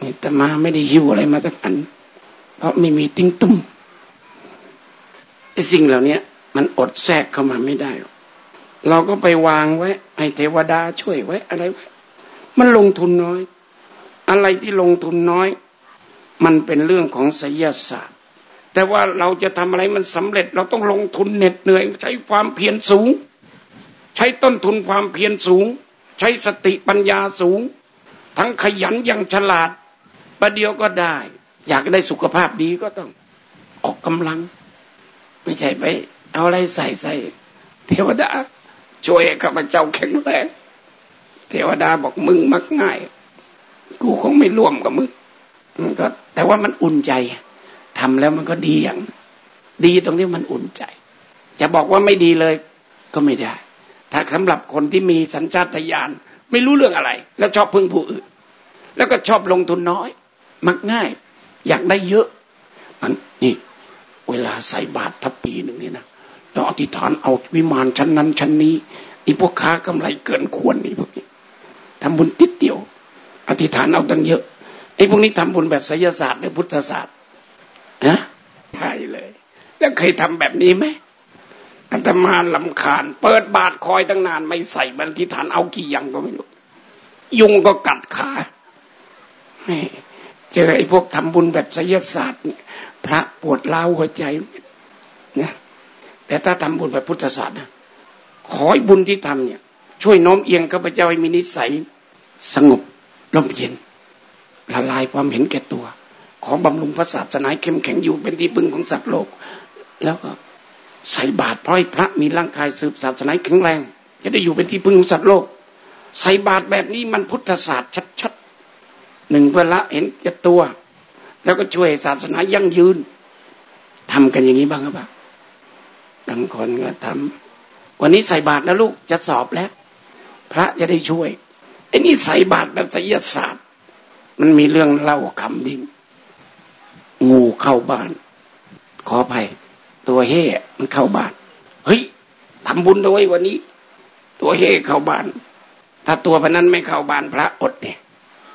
แต่มาไม่ได้หิวอะไรมาสักอันเพราะไม่มีติ้งตุ้มไอ้สิ่งเหล่านี้มันอดแทรกเข้ามาไม่ได้เราก็ไปวางไว้ให้เทวดาช่วยไว้อะไรไว้มันลงทุนน้อยอะไรที่ลงทุนน้อยมันเป็นเรื่องของไสยศาสตร์แต่ว่าเราจะทำอะไรมันสำเร็จเราต้องลงทุนเหน็ดเหนื่อยใช้ความเพียรสูงใช้ต้นทุนความเพียรสูงใช้สติปัญญาสูงทั้งขยันอย่างฉลาดประเดี๋ยวก็ได้อยากได้สุขภาพดีก็ต้องออกกำลังไม่ใช่ไปเอาอะไรใส่ใส่เทวดาช่วยให้ข้าพเจ้าแข็งแรงเทวดาบอกมึงมักง่ายกูคงไม่ร่วมกับมึงมันก็แต่ว่ามันอุ่นใจทำแล้วมันก็ดีอย่างดีตรงที่มันอุ่นใจจะบอกว่าไม่ดีเลยก็ไม่ได้ถ้าสำหรับคนที่มีสัญชาตญาณไม่รู้เรื่องอะไรแล้วชอบพึ่งผู้อื่นแล้วก็ชอบลงทุนน้อยมักง่ายอยากได้เยอะมันนี่เวลาใส่บาตรทับปีหนึ่งนี่นะเราอธิษฐานเอาวิมานชั้นนั้นชั้นนี้ไอ้พวกค้ากำไรเกินควรนี่พวกนี้ทำบุญติดเดียวอธิษฐานเอาตั้งเยอะไอ้พวกนี้ทำบุญแบบไสยศาสตร์หรือพุทธศาสตร์นะใช่เลยแล้วเคยทำแบบนี้ไหมอาตมาลำคาญเปิดบาตรคอยตั้งนานไม่ใส่บันทิฐานเอากี่อย่างก็ไม่รู้ยุงก็กัดขาเจอไอ้พวกทำบุญแบบไสยศาสตร์เนี่ยพระปวดร้าวหัวใจนะแต่ถ้าทำบุญแบบพุทธศาสตร์นะขอให้บุญที่ทำเนี่ยช่วยโน้มเอียงข้าพเจ้าให้มีนิสัยสงบร่มเย็นละลายความเห็นแก่ตัวขอบำรุงพระศาสนาเข้มแข็งอยู่เป็นที่พึ่งของสัตว์โลกแล้วก็ใส่บาตรเพราะให้พระมีร่างกายสืบศาสนาแข็งแรงจะได้อยู่เป็นที่พึ่งของสัตว์โลกใส่บาตรแบบนี้มันพุทธศาสตร์ชัดๆหนึ่งเพื่อละเห็นแก่ตัวแล้วก็ช่วยศาสนายั่งยืนทำกันอย่างนี้บ้างหรือเปล่าบางคนก็ทำวันนี้ใส่บาตรแล้วลูกจะสอบแล้วพระจะได้ช่วยไอ้นี่ใส่บาตรแบบไสยศาสตร์มันมีเรื่องเล่าคำดิ้งงูเข้าบ้านขออภัยตัวเฮ่มันเข้าบ้านเฮ้ยทำบุญด้วยวันนี้ตัวเฮ่เข้าบ้านถ้าตัวพนั้นไม่เข้าบ้านพระอดเนี่ย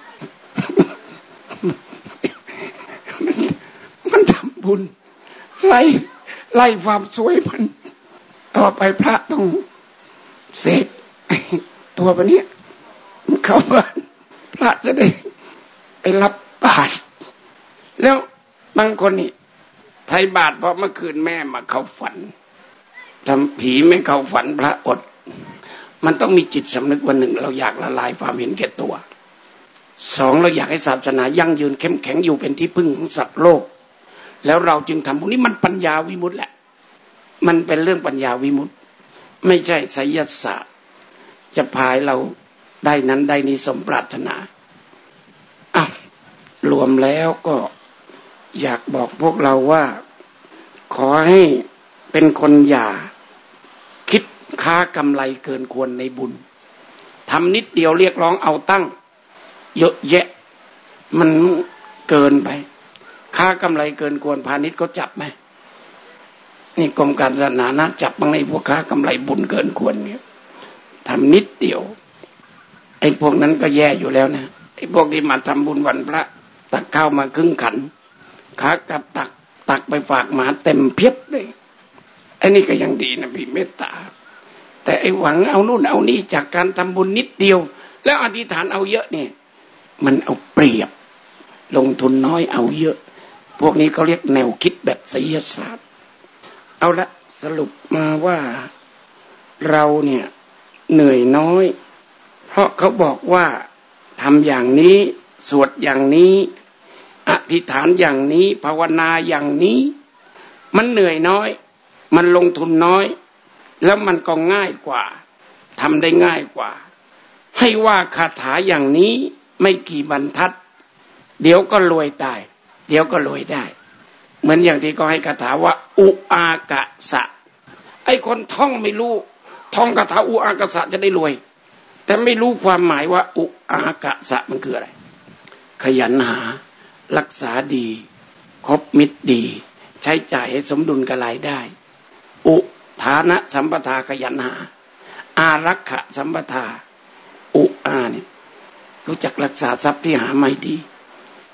มันทำบุญไล่ไล่ความสวยมันต่อไปพระต้องเสกตัวพนี้มันเข้าบ้านพระจะได้ไปรับบาตรแล้วบางคนนี่ไทยบาตรเพราะเมื่อคืนแม่มาเข้าฝันทำผีไม่เข้าฝันพระอดมันต้องมีจิตสำนึกวันหนึ่งเราอยากละลายความเห็นแก่ตัวสองเราอยากให้ศาสนายั่งยืนเข้มแข็งอยู่เป็นที่พึ่งของสัตว์โลกแล้วเราจึงทำพวกนี้มันปัญญาวิมุตติแหละมันเป็นเรื่องปัญญาวิมุตติไม่ใช่ไสยศาสตร์จะพาเราได้นั้นได้นี้สมปรารถนาอ่ะรวมแล้วก็อยากบอกพวกเราว่าขอให้เป็นคนอย่าคิดค้ากำไรเกินควรในบุญทำนิดเดียวเรียกร้องเอาตั้งเยอะแยะมันเกินไปค้ากำไรเกินควรพาณิชย์ก็จับไหมนี่กรมการศาสนานะจับบางในพวกค้ากำไรบุญเกินควรเนี่ยทำนิดเดียวไอ้พวกนั้นก็แย่อยู่แล้วนะไอ้พวกที่มาทำบุญวันพระตักข้าวมาครึ่งขันขากลับตักตักไปฝากหมาเต็มเพียบเลยไอ้นี่ก็ยังดีนะพี่เมตตาแต่ไอ้หวังเอานู่นเอานี่จากการทำบุญนิดเดียวแล้วอธิษฐานเอาเยอะเนี่ยมันเอาเปรียบลงทุนน้อยเอาเยอะพวกนี้เขาเรียกแนวคิดแบบไสยศาสตร์เอาละสรุปมาว่าเราเนี่ยเหนื่อยน้อยเพราะเขาบอกว่าทำอย่างนี้สวดอย่างนี้อธิษฐานอย่างนี้ภาวนาอย่างนี้มันเหนื่อยน้อยมันลงทุนน้อยแล้วมันก็ง่ายกว่าทำได้ง่ายกว่าให้ว่าคาถาอย่างนี้ไม่กี่บรรทัดเดี๋ยวก็รวยได้เดี๋ยวก็รวยได้เหมือนอย่างที่เขาให้คาถาว่าอุอากะสะไอ้คนท่องไม่รู้ท่องคาถาอุอากะสะจะได้รวยแต่ไม่รู้ความหมายว่าอุอากะสะมันคืออะไรขยันหารักษาดีคบมิตรดีใช้จ่ายให้สมดุลกับรายได้อุฐานะสัมปทาขยันหาอารักขะสัมปทาอุอาเนี่ยรู้จักรักษาทรัพย์ที่หาไม่ดี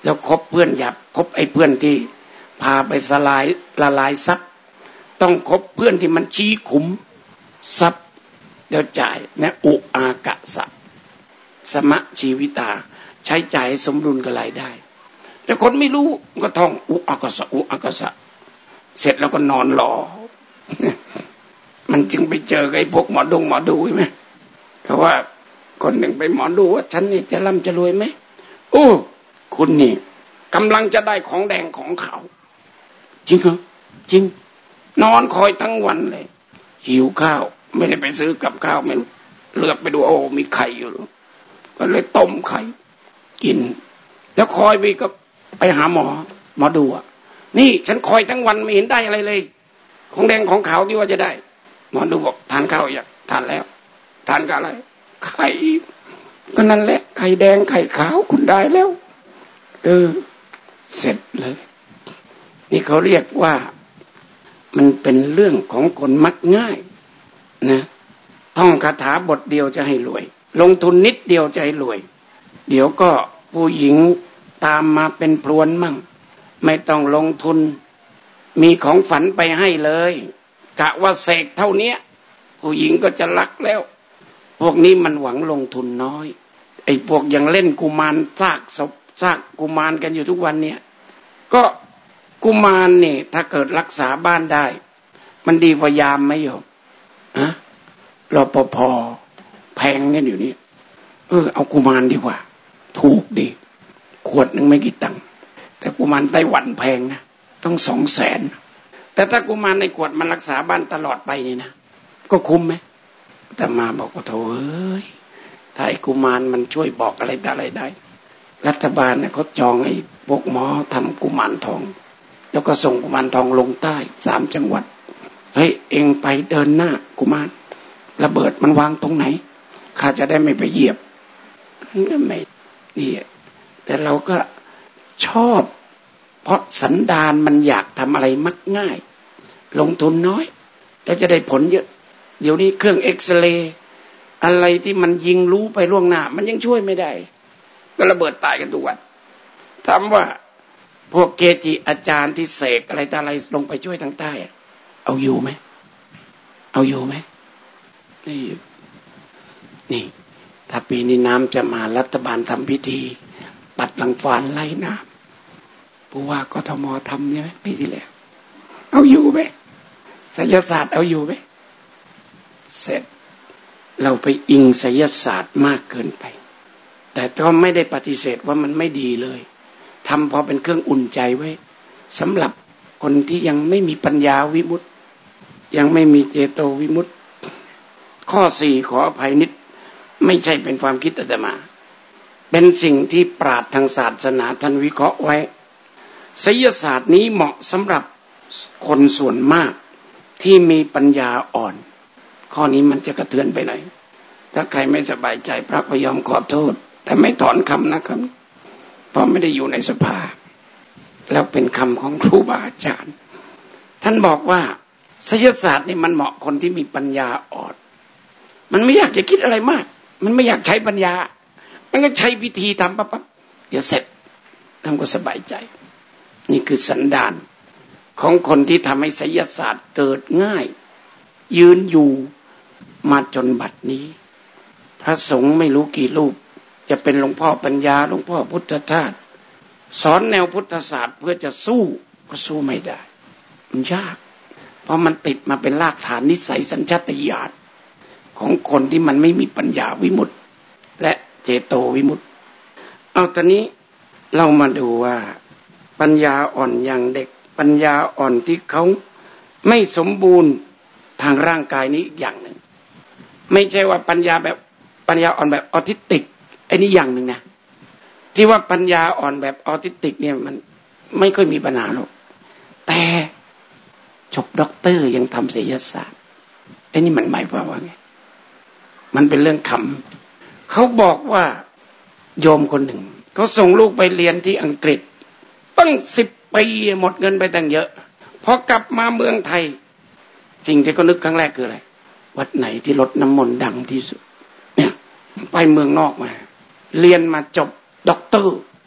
แล้วคบเพื่อนอย่าคบไอ้เพื่อนที่พาไปสลายละลายทรัพย์ต้องคบเพื่อนที่มันชี้ขุมทรัพย์เดี๋ยวจ่ายนะอุอากะสะสมะชีวิตาใช้จ่ายสมดุลกับรายได้แต่คนไม่รู้ก็ท่องอุอากะสะอุอากะสะเสร็จแล้วก็นอนรอ มันจึงไปเจอไอ้พวกหมอดงหมอดูใช่ไหมเพราะว่าคนหนึ่งไปหมอดูว่าฉันนี่จะร่ำจะรวยไหมโอ้คุณนี่กำลังจะได้ของแดงของขาวจริงเหรอจริงนอนคอยทั้งวันเลยหิวข้าวไม่ได้ไปซื้อกับข้าวไม่เลือกไปดูโอ้มีไข่อยู่ก็เลยต้มไข่กินแล้วคอยไปก็ไปหาหมอหมอดูอ่ะนี่ฉันคอยทั้งวันไม่เห็นได้อะไรเลยของแดงของขาวที่ว่าจะได้หมอดูบอกทานข้าวอยากทานแล้วทานกับอะไรไข่ก็นั่นแหละไข่แดงไข่ขาวคุณได้แล้วเออเสร็จเลยนี่เขาเรียกว่ามันเป็นเรื่องของคนมักง่ายนะท่องคาถาบทเดียวจะให้รวยลงทุนนิดเดียวจะให้รวยเดี๋ยวก็ผู้หญิงตามมาเป็นพรวนมั่งไม่ต้องลงทุนมีของฝันไปให้เลยกะว่าเสกเท่านี้ผู้หญิงก็จะรักแล้วพวกนี้มันหวังลงทุนน้อยไอ้พวกยังเล่นกุมารซากศพซากกุมารกันอยู่ทุกวันเนี่ยก็กุมารนี่ถ้าเกิดรักษาบ้านได้มันดีกว่ายามไหมโยมอะรปภแพงกันอยู่นี่เออเอากุมารดีกว่าถูกดีขวดนึงไม่กี่ตังค์แต่กุมารไต้หวันแพงนะต้องสองแสนแต่ถ้ากุมารในขวดมันรักษาบ้านตลอดไปนี่นะก็คุ้มไหมแต่มาบอกว่าโถ่เอ้ยถ้าไอ้กุมารมันช่วยบอกอะไรได้อะไรได้รัฐบาลเนี่ยเขาจองไอ้พวกหมอทำกุมารทองแล้วก็ส่งกุมารทองลงใต้สามจังหวัดเฮ้ยเองไปเดินหน้ากุมารระเบิดมันวางตรงไหนข้าจะได้ไม่ไปเหยียบก็ไม่นี่แต่เราก็ชอบเพราะสันดานมันอยากทำอะไรมักง่ายลงทุนน้อยแล้วจะได้ผลเยอะเดี๋ยวนี้เครื่องเอ็กซเรย์อะไรที่มันยิงรู้ไปล่วงหน้ามันยังช่วยไม่ได้ก็ระเบิดตายกันทุกวันถามว่าพวกเกจิอาจารย์ที่เสกอะไรต่ออะไรลงไปช่วยทางใต้เอาอยู่ไหมเอาอยู่ไหมนี่นี่ถ้าปีนี้น้ำจะมารัฐบาลทำพิธีปัดรังฟานไล่น้ำผู้ว่ากทมทำใช่ไหมปีที่แล้วเอาอยู่ไหมไสยศาสตร์เอาอยู่ไหมเสร็จเราไปอิงไสยศาสตร์มากเกินไปแต่ก็ไม่ได้ปฏิเสธว่ามันไม่ดีเลยทำพอเป็นเครื่องอุ่นใจไว้สำหรับคนที่ยังไม่มีปัญญาวิมุตติยังไม่มีเจโตวิมุตติข้อสี่ขออภัยนิดไม่ใช่เป็นความคิดอาตมาเป็นสิ่งที่ปราชญ์ทางศาสนาท่านวิเคราะห์ไว้ไสยศาสตร์นี้เหมาะสำหรับคนส่วนมากที่มีปัญญาอ่อนข้อนี้มันจะกระเทือนไปหน่อยถ้าใครไม่สบายใจพระพยอมขอโทษแต่ไม่ถอนคำนะครับเพราะไม่ได้อยู่ในสภาแล้วเป็นคำของครูบาอาจารย์ท่านบอกว่าไสยศาสตร์นี่มันเหมาะคนที่มีปัญญาอ่อนมันไม่อยากจะคิดอะไรมากมันไม่อยากใช้ปัญญามันก็ใช้พิธีทำปั๊บปั๊บเดี๋ยวเสร็จท่านก็สบายใจนี่คือสันดานของคนที่ทำให้ไสยศาสตร์เกิดง่ายยืนอยู่มาจนบัดนี้พระสงฆ์ไม่รู้กี่รูปจะเป็นหลวงพ่อปัญญาหลวงพ่อพุทธทาสสอนแนวพุทธศาสตร์เพื่อจะสู้ก็สู้ไม่ได้มันยากเพราะมันติดมาเป็นรากฐานนิสัยสัญชาตญาณของคนที่มันไม่มีปัญญาวิมุตติและเจโตวิมุตติเอาตอนนี้เรามาดูว่าปัญญาอ่อนอย่างเด็กปัญญาอ่อนที่เขาไม่สมบูรณ์ทางร่างกายนี้อย่างหนึ่งไม่ใช่ว่าปัญญาแบบปัญญาอ่อนแบบออทิสติกไอ้นี่อย่างหนึ่งนะที่ว่าปัญญาอ่อนแบบออทิสติกเนี่ยมันไม่ค่อยมีปัญหาหรอกแต่จบด็อกเตอร์ยังทำไสยศาสตร์ไอ้นี่มันหมายความว่าไงมันเป็นเรื่องคำเขาบอกว่าโยมคนหนึ่งเขาส่งลูกไปเรียนที่อังกฤษตั้งสิบปีหมดเงินไปตั้งเยอะพอกลับมาเมืองไทยสิ่งที่เขานึกครั้งแรกคืออะไรวัดไหนที่รดน้ำมนต์ดังที่สุดเนี่ยไปเมืองนอกมาเรียนมาจบด็อกเตอร์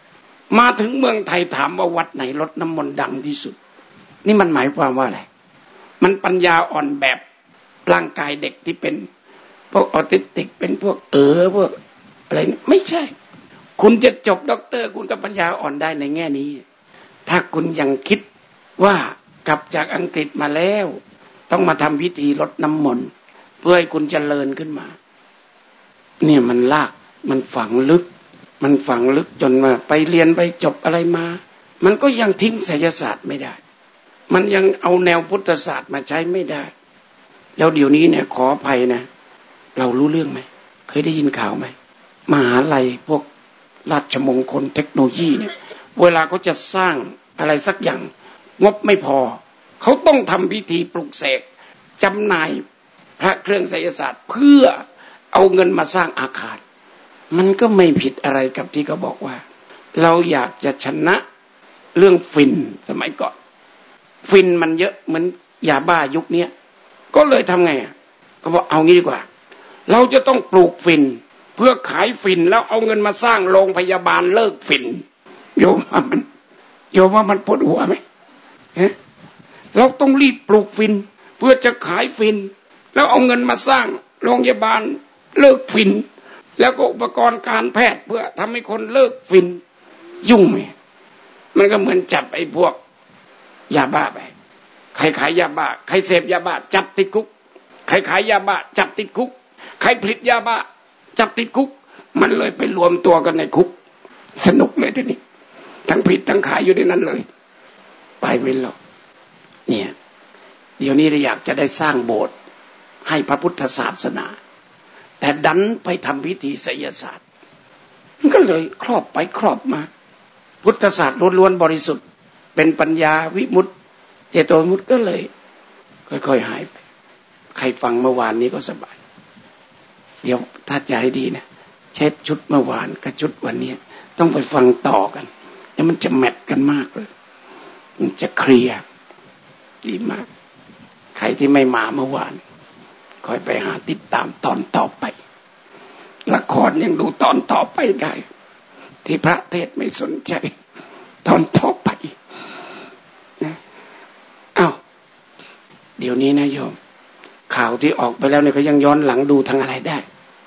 มาถึงเมืองไทยถามว่าวัดไหนรดน้ำมนต์ดังที่สุดนี่มันหมายความว่าอะไรมันปัญญาอ่อนแบบร่างกายเด็กที่เป็นพวกออทิสติกเป็นพวกเออพวกอะไรไม่ใช่คุณจะจบด็อกเตอร์คุณก็ปัญญาอ่อนได้ในแง่นี้ถ้าคุณยังคิดว่ากลับจากอังกฤษมาแล้วต้องมาทำพิธีรดน้ำมนต์เพื่อให้คุณเจริญขึ้นมาเนี่ยมันลากมันฝังลึกมันฝังลึกจนมาไปเรียนไปจบอะไรมามันก็ยังทิ้งไสยศาสตร์ไม่ได้มันยังเอาแนวพุทธศาสตร์มาใช้ไม่ได้แล้วเดี๋ยวนี้เนี่ยขออภัยนะเรารู้เรื่องไหมเคยได้ยินข่าวไหมมหาลัยพวกราชมงคลเทคโนโลยีเนี่ยเวลาเขาจะสร้างอะไรสักอย่างงบไม่พอเขาต้องทำพิธีปลุกเสกจำหน่ายพระเครื่องไสยศาสตร์เพื่อเอาเงินมาสร้างอาคารมันก็ไม่ผิดอะไรกับที่เขาบอกว่าเราอยากจะชนะเรื่องฟินสมัยก่อนฟินมันเยอะเหมือนยาบ้ายุคนี้ก็เลยทำไงอ่ะก็บอกเอางี้ดีกว่าเราจะต้องปลูกฟินเพื่อขายฟินแล้วเอาเงินมาสร้างโรงพยาบาลเลิกฟินโยมว่ามันโยมว่ามันปวดหัวไหมเฮ้เราต้องรีบปลูกฟินเพื่อจะขายฟินแล้วเอาเงินมาสร้างโรงพยาบาลเลิกฟินแล้วก็อุปกรณ์การแพทย์เพื่อทำให้คนเลิกฟินยุ่งไหมมันก็เหมือนจับไอ้พวกยาบ้าไปใครขายยาบ้าใครเสพยาบ้าจับติดคุกใครขายยาบ้าจับติดคุกใครผลิตยาบ้าจับติดคุกมันเลยไปรวมตัวกันในคุกสนุกเลยทีนี้ทั้งผลิตทั้งขายอยู่ในนั้นเลยไปไม่หรอกเนี่ยเดี๋ยวนี้เราอยากจะได้สร้างโบสถ์ให้พระพุทธศาสนาแต่ดันไปทำพิธีไสยศาสตร์มันก็เลยครอบไปครอบมาพุทธศาสตร์ล้วนๆบริสุทธิ์เป็นปัญญาวิมุตติเจโตวิมุตติก็เลยค่อยๆหายไปใครฟังเมื่อวานนี้ก็สบายเดี๋ยวถ้าจะให้ดีนะเชฟชุดเมื่อวานกับชุดวันนี้ต้องไปฟังต่อกันแล้วมันจะแมทกันมากเลยมันจะเคลียร์ดีมากใครที่ไม่มาเมื่อวานคอยไปหาติดตามตอนต่อไปละครยังดูตอนต่อไปได้ที่พระเทศไม่สนใจตอนต่อไปนะอ้าวเดี๋ยวนี้นะโยมข่าวที่ออกไปแล้วเนี่ยก็ยังย้อนหลังดูทางอะไรได้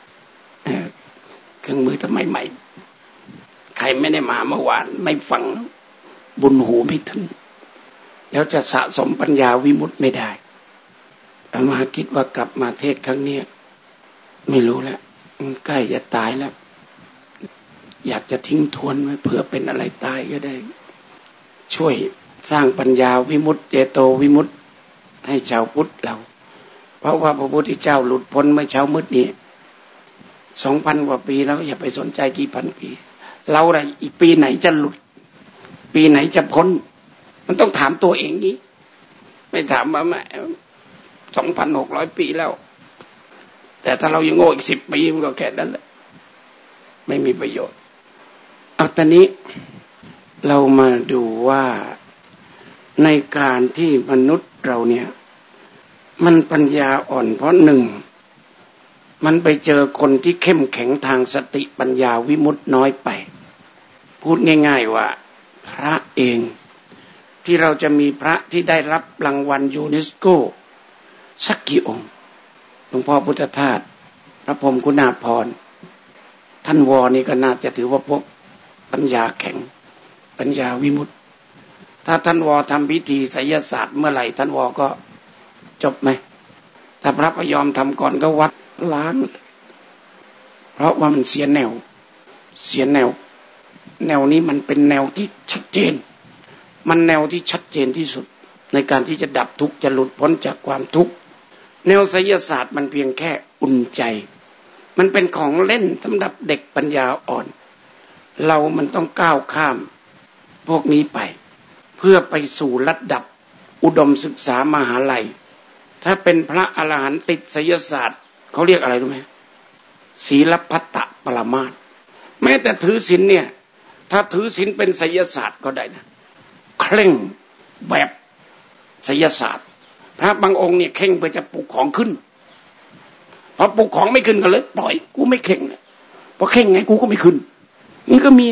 เครื่องมือทำไมใหม่ใครไม่ได้มาเมื่อวานไม่ฟังบุญหูไม่ถึงแล้วจะสะสมปัญญาวิมุตติไม่ได้อามาคิดว่ากลับมาเทศครั้งนี้ไม่รู้แล้วใกล้จะตายแล้วอยากจะทิ้งทวนไว้เผื่อเป็นอะไรตายก็ได้ช่วยสร้างปัญญาวิมุตติเจโตวิมุตติให้ชาวพุทธเราเพราะว่าพระพุทธเจ้าหลุดพ้นเมื่อเช้ามืดนี้สองพันกว่าปีแล้วอย่าไปสนใจกี่พันปีเราอะไรอีกปีไหนจะหลุดปีไหนจะพ้นมันต้องถามตัวเองนี้ไม่ถามว่าแม่สองพันหกร้อยปีแล้วแต่ถ้าเรายังโง่อีกสิบปีมันก็แค่นั้นแหละไม่มีประโยชน์เอาตอนนี้เรามาดูว่าในการที่มนุษย์เราเนี่ยมันปัญญาอ่อนเพราะหนึ่งมันไปเจอคนที่เข้มแข็งทางสติปัญญาวิมุตติน้อยไปพูดง่ายๆว่าพระเองที่เราจะมีพระที่ได้รับรางวัลยูเนสโกสักกี่องค์หลวงพ่อพุทธทาสพระพรหมคุณาภรณ์ท่านวอนี่ก็น่าจะถือว่าพวกปัญญาแข็งปัญญาวิมุตติถ้าท่านวอทำพิธีไสยศาสตร์เมื่อไหร่ท่านวอก็จบไหมถ้าพระพยอมทำก่อนก็วัดล้างเพราะว่ามันเสียแนวเสียแนวแนวนี้มันเป็นแนวที่ชัดเจนมันแนวที่ชัดเจนที่สุดในการที่จะดับทุกข์จะหลุดพ้นจากความทุกข์แนวไสยศาสตร์มันเพียงแค่อุ่นใจมันเป็นของเล่นสำหรับเด็กปัญญาอ่อนเรามันต้องก้าวข้ามพวกนี้ไปเพื่อไปสู่ระดับอุดมศึกษามหาลัยถ้าเป็นพระอรหันต์ติดไสยศาสตร์เขาเรียกอะไรรู้ไหมศีลพัตตปรมาสแม้แต่ถือศีลเนี่ยถ้าถือศีลเป็นไสยศาสตร์ก็ได้นะเคร่งแบบไสยศาสตร์พระบางองค์เนี่ยเคร่งเพื่อจะปลุกของขึ้นพอปลุกของไม่ขึ้นก็เลยปล่อยกูไม่เคร่งนะพอเคร่งไงกูก็ไม่ขึ้นนี่ก็มีนะ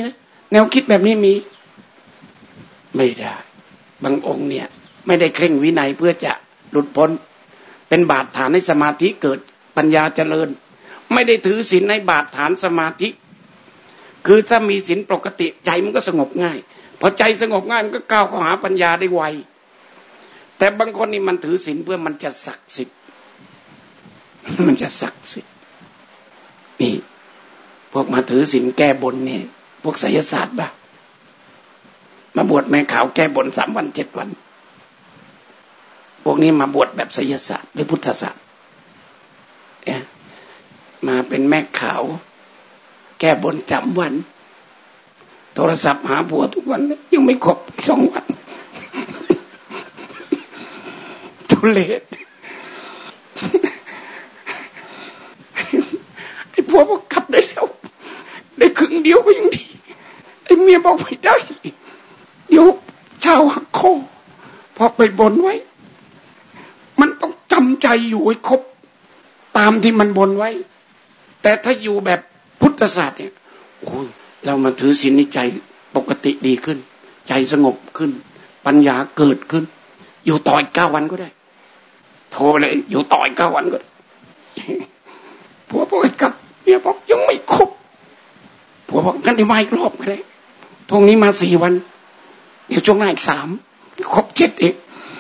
แนวคิดแบบนี้มีไม่ได้บางองค์เนี่ยไม่ได้เคร่งวินัยเพื่อจะหลุดพ้นเป็นบาดฐานให้สมาธิเกิดปัญญาเจริญไม่ได้ถือศีลในบาดฐานสมาธิคือถ้ามีศีลปกติใจมันก็สงบง่ายพอใจสงบง่ายมันก็ก้าวเข้าหาปัญญาได้ไวแต่บางคนนี่มันถือศีลเพื่อมันจะศักดิ์สิทธิ์มันจะศักดิ์สิทธิ์นี่พวกมาถือศีลแก้บนเนี่ยพวกไสยศาสตร์บ้ามาบวชแม่ขาวแก้บนสามวันเจ็ดวันพวกนี้มาบวชแบบไสยศาสตร์หรือพุทธศาสตร์เนี่ยมาเป็นแม่ขาวแก้บนจำวันโทรศัพท์หาผัวทุกวันยังไม่ครบสองวันทุเรศไอ้ผัวบอกกลับได้แล้วได้ครึ่งเดียวก็ยังดีไอ้เมียบอกไม่ได้เดี๋ยวเช้าหักคอพอไปบนไว้มันต้องจำใจอยู่ให้ครบตามที่มันบนไว้แต่ถ้าอยู่แบบพุทธศาสตร์เนี่ยโอ้ยเรามาถือศีลในใจปกติดีขึ้นใจสงบขึ้นปัญญาเกิดขึ้นอยู่ต่ออีกเก้าวันก็ได้โทรเลยอยู่ต่ออีกเก้าวันก็ได้ผัวบอกกลับเมียบอกยังไม่ครบผัวบอกงั้นได้มาอีกรอบก็ได้ทงนี้มาสี่วันเดี๋ยวช่วงหน้าอีกสามครบเจ็ดเอง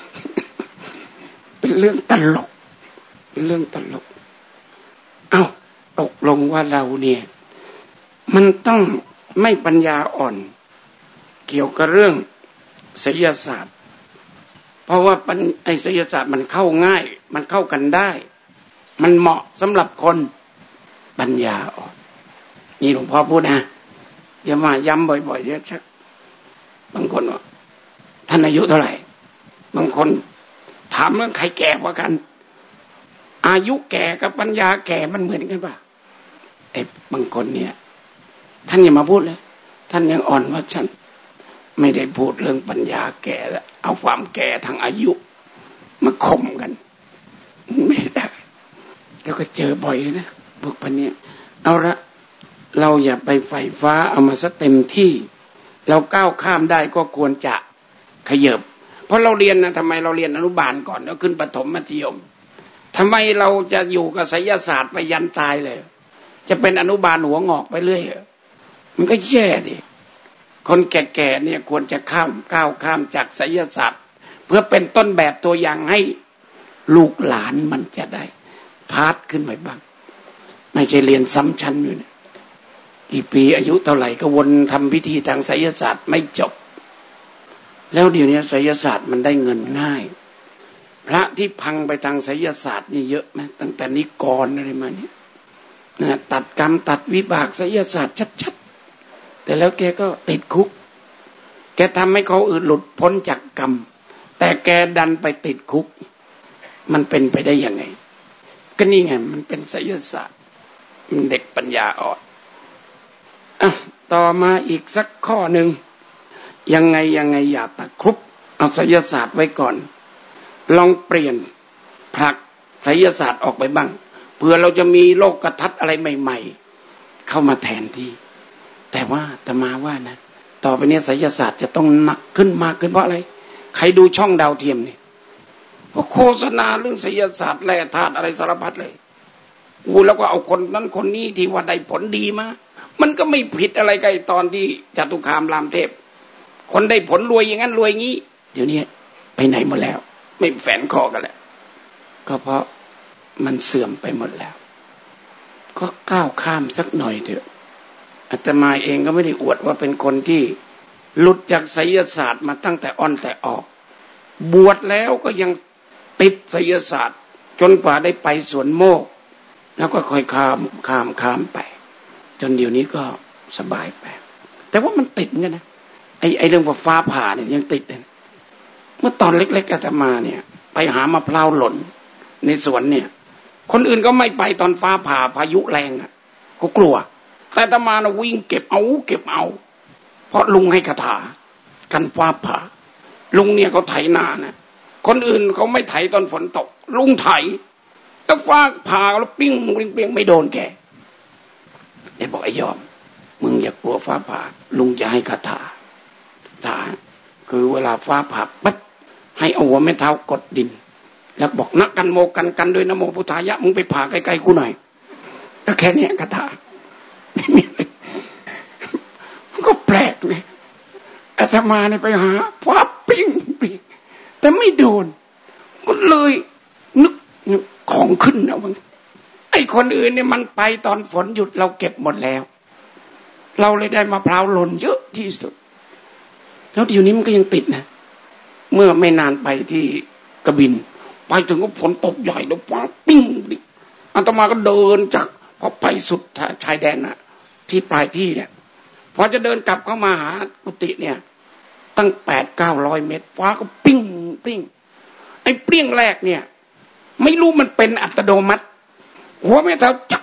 เป็นเรื่องตลกเป็นเรื่องตลกเอ้าตกลงว่าเราเนี่ยมันต้องไม่ปัญญาอ่อนเกี่ยวกับเรื่องไสยศาสตร์เพราะว่าไอ้ไสยศาสตร์มันเข้าง่ายมันเข้ากันได้มันเหมาะสำหรับคนปัญญาอ่อนนี่หลวงพ่อพูดนะอย่ามาย้ำบ่อยๆเดี๋ยวชักบางคนว่าท่านอายุเท่าไหร่บางคนถามเรื่องใครแก่กว่ากันอายุแก่กับปัญญาแก่มันเหมือนกันป่ะไอ้บางคนเนี่ยท่านอย่ามาพูดเลยท่านยังอ่อนว่าฉันไม่ได้พูดเรื่องปัญญาแก่แล้วเอาความแก่ทางอายุมาข่มกันไม่ได้แล้วก็เจอบ่อยเลยนะพวกพันนี้เอาละเราอย่าไปไฟฟ้าเอามาซะเต็มที่เราก้าวข้ามได้ก็ควรจะขยับเพราะเราเรียนนะทำไมเราเรียนอนุบาลก่อนแล้วขึ้นประถมมัธยมทำไมเราจะอยู่กับไสยศาสตร์ไปยันตายเลยจะเป็นอนุบาลหัวงอกไปเรื่อยมันก็แย่ดิคนแก่ๆเนี่ยควรจะข้ามก้าวข้ามจากไสยศาสตร์เพื่อเป็นต้นแบบตัวอย่างให้ลูกหลานมันจะได้พาดขึ้นไปบ้างไม่ใช่เรียนซ้ำชั้นอยู่เนี่ยกี่ปีอายุเท่าไหร่ก็วนทำพิธีทางไสยศาสตร์ไม่จบแล้วเดี๋ยวนี้ไสยศาสตร์มันได้เงินง่ายพระที่พังไปทางไสยศาสตร์นี่เยอะไหมตั้งแต่นิกรอะไรมาเนี่ยนะตัดกรรมตัดวิบากไสยศาสตร์ชัดๆแต่แล้วแกก็ติดคุกแกทำให้เขาอื่นหลุดพ้นจากกรรมแต่แกดันไปติดคุกมันเป็นไปได้ยังไงก็นี่ไงมันเป็นไสยศาสตร์มันเด็กปัญญาอ่อนอ่ะต่อมาอีกสักข้อหนึ่งยังไงยังไงอย่าตะครุบเอาไสยศาสตร์ไว้ก่อนลองเปลี่ยนผลักไสยศาสตร์ออกไปบ้างเพื่อเราจะมีโลกทัศน์อะไรใหม่ๆเข้ามาแทนที่แต่ว่าอาตมาว่านะต่อไปนี้ไสยศาสตร์จะต้องหนักขึ้นมากขึ้นเพราะอะไรใครดูช่องดาวเทียมนี่เพราะโฆษณาเรื่องไสยศาสตร์แร่ธาตุอะไรสารพัดเลยอู้แล้วก็เอาคนนั้นคนนี้ที่ว่าได้ผลดีมามันก็ไม่ผิดอะไรกับตอนที่จตุคามรามเทพคนได้ผลรวยอย่างนั้นรวยงี้เดี๋ยวนี้ไปไหนหมดแล้วไม่แฝงคอกันแล้วก็เพราะมันเสื่อมไปหมดแล้วก็ก้าวข้ามสักหน่อยเถอะอาตมาเองก็ไม่ได้อวดว่าเป็นคนที่หลุดจากไสยศาสตร์มาตั้งแต่อ่อนแต่ออกบวชแล้วก็ยังติดไสยศาสตร์จนกว่าได้ไปสวนโมกข์แล้วก็ค่อยข้ามข้ามข้ามไปจนเดี๋ยวนี้ก็สบายไปแต่ว่ามันติดเหมือนกันนะไอ้ไอ้เรื่องฟ้าผ่าเนี่ยยังติดเลยเมื่อตอนเล็กๆอาตมาเนี่ยไปหามะพร้าวหล่นในสวนเนี่ยคนอื่นก็ไม่ไปตอนฟ้าผ่าพายุแรงอ่ะก็กลัวแต่อาตมานะวิ่งเก็บเอาเก็บเอาเพราะลุงให้คาถากันฟ้าผ่าลุงเนี่ยเขาไถนานะคนอื่นเขาไม่ไถตอนฝนตกลุงไถแล้วฟ้าผ่าแล้วปิ้งปิ้งปิ้งไม่โดนแกไอ้บอกไอ้ยอมมึงอย่ากลัวฟ้าผ่าลุงจะให้คาถาคาถาคือเวลาฟ้าผ่าปั๊บให้เอาหัวแม่เท้ากดดินแล้วบอกนักกันโมกันกันด้วยนะโมพุทธายะมึงไปผ่าใกล้ๆกูหน่อยก็แค่นี้คาถาไม่มีอะไรมันก็แปลกเลยอาตมาเนี่ยไปหาฟ้าปิ้งปิ้งแต่ไม่โดนก็เลยนึกของขึ้นนะมึงไอ้คนอื่นเนี่ยมันไปตอนฝนหยุดเราเก็บหมดแล้วเราเลยได้มะพร้าวหล่นเยอะที่สุดแล้วเดี๋ยวนี้มันก็ยังติดนะเมื่อไม่นานไปที่กระบินไปถึงก็ฝนตกใหญ่แล้วฟ้าปิ้งอาตมาก็เดินจากพอไปสุดชายแดนน่ะที่ปลายที่เนี่ยพอจะเดินกลับเข้ามาหากุฏิเนี่ยตั้งแปดเก้าร้อยเมตรฟ้าก็ปิ้งปิ้งไอ้เปรี้ยงแรกเนี่ยไม่รู้มันเป็นอัตโนมัติหัวแม่เท้าจัก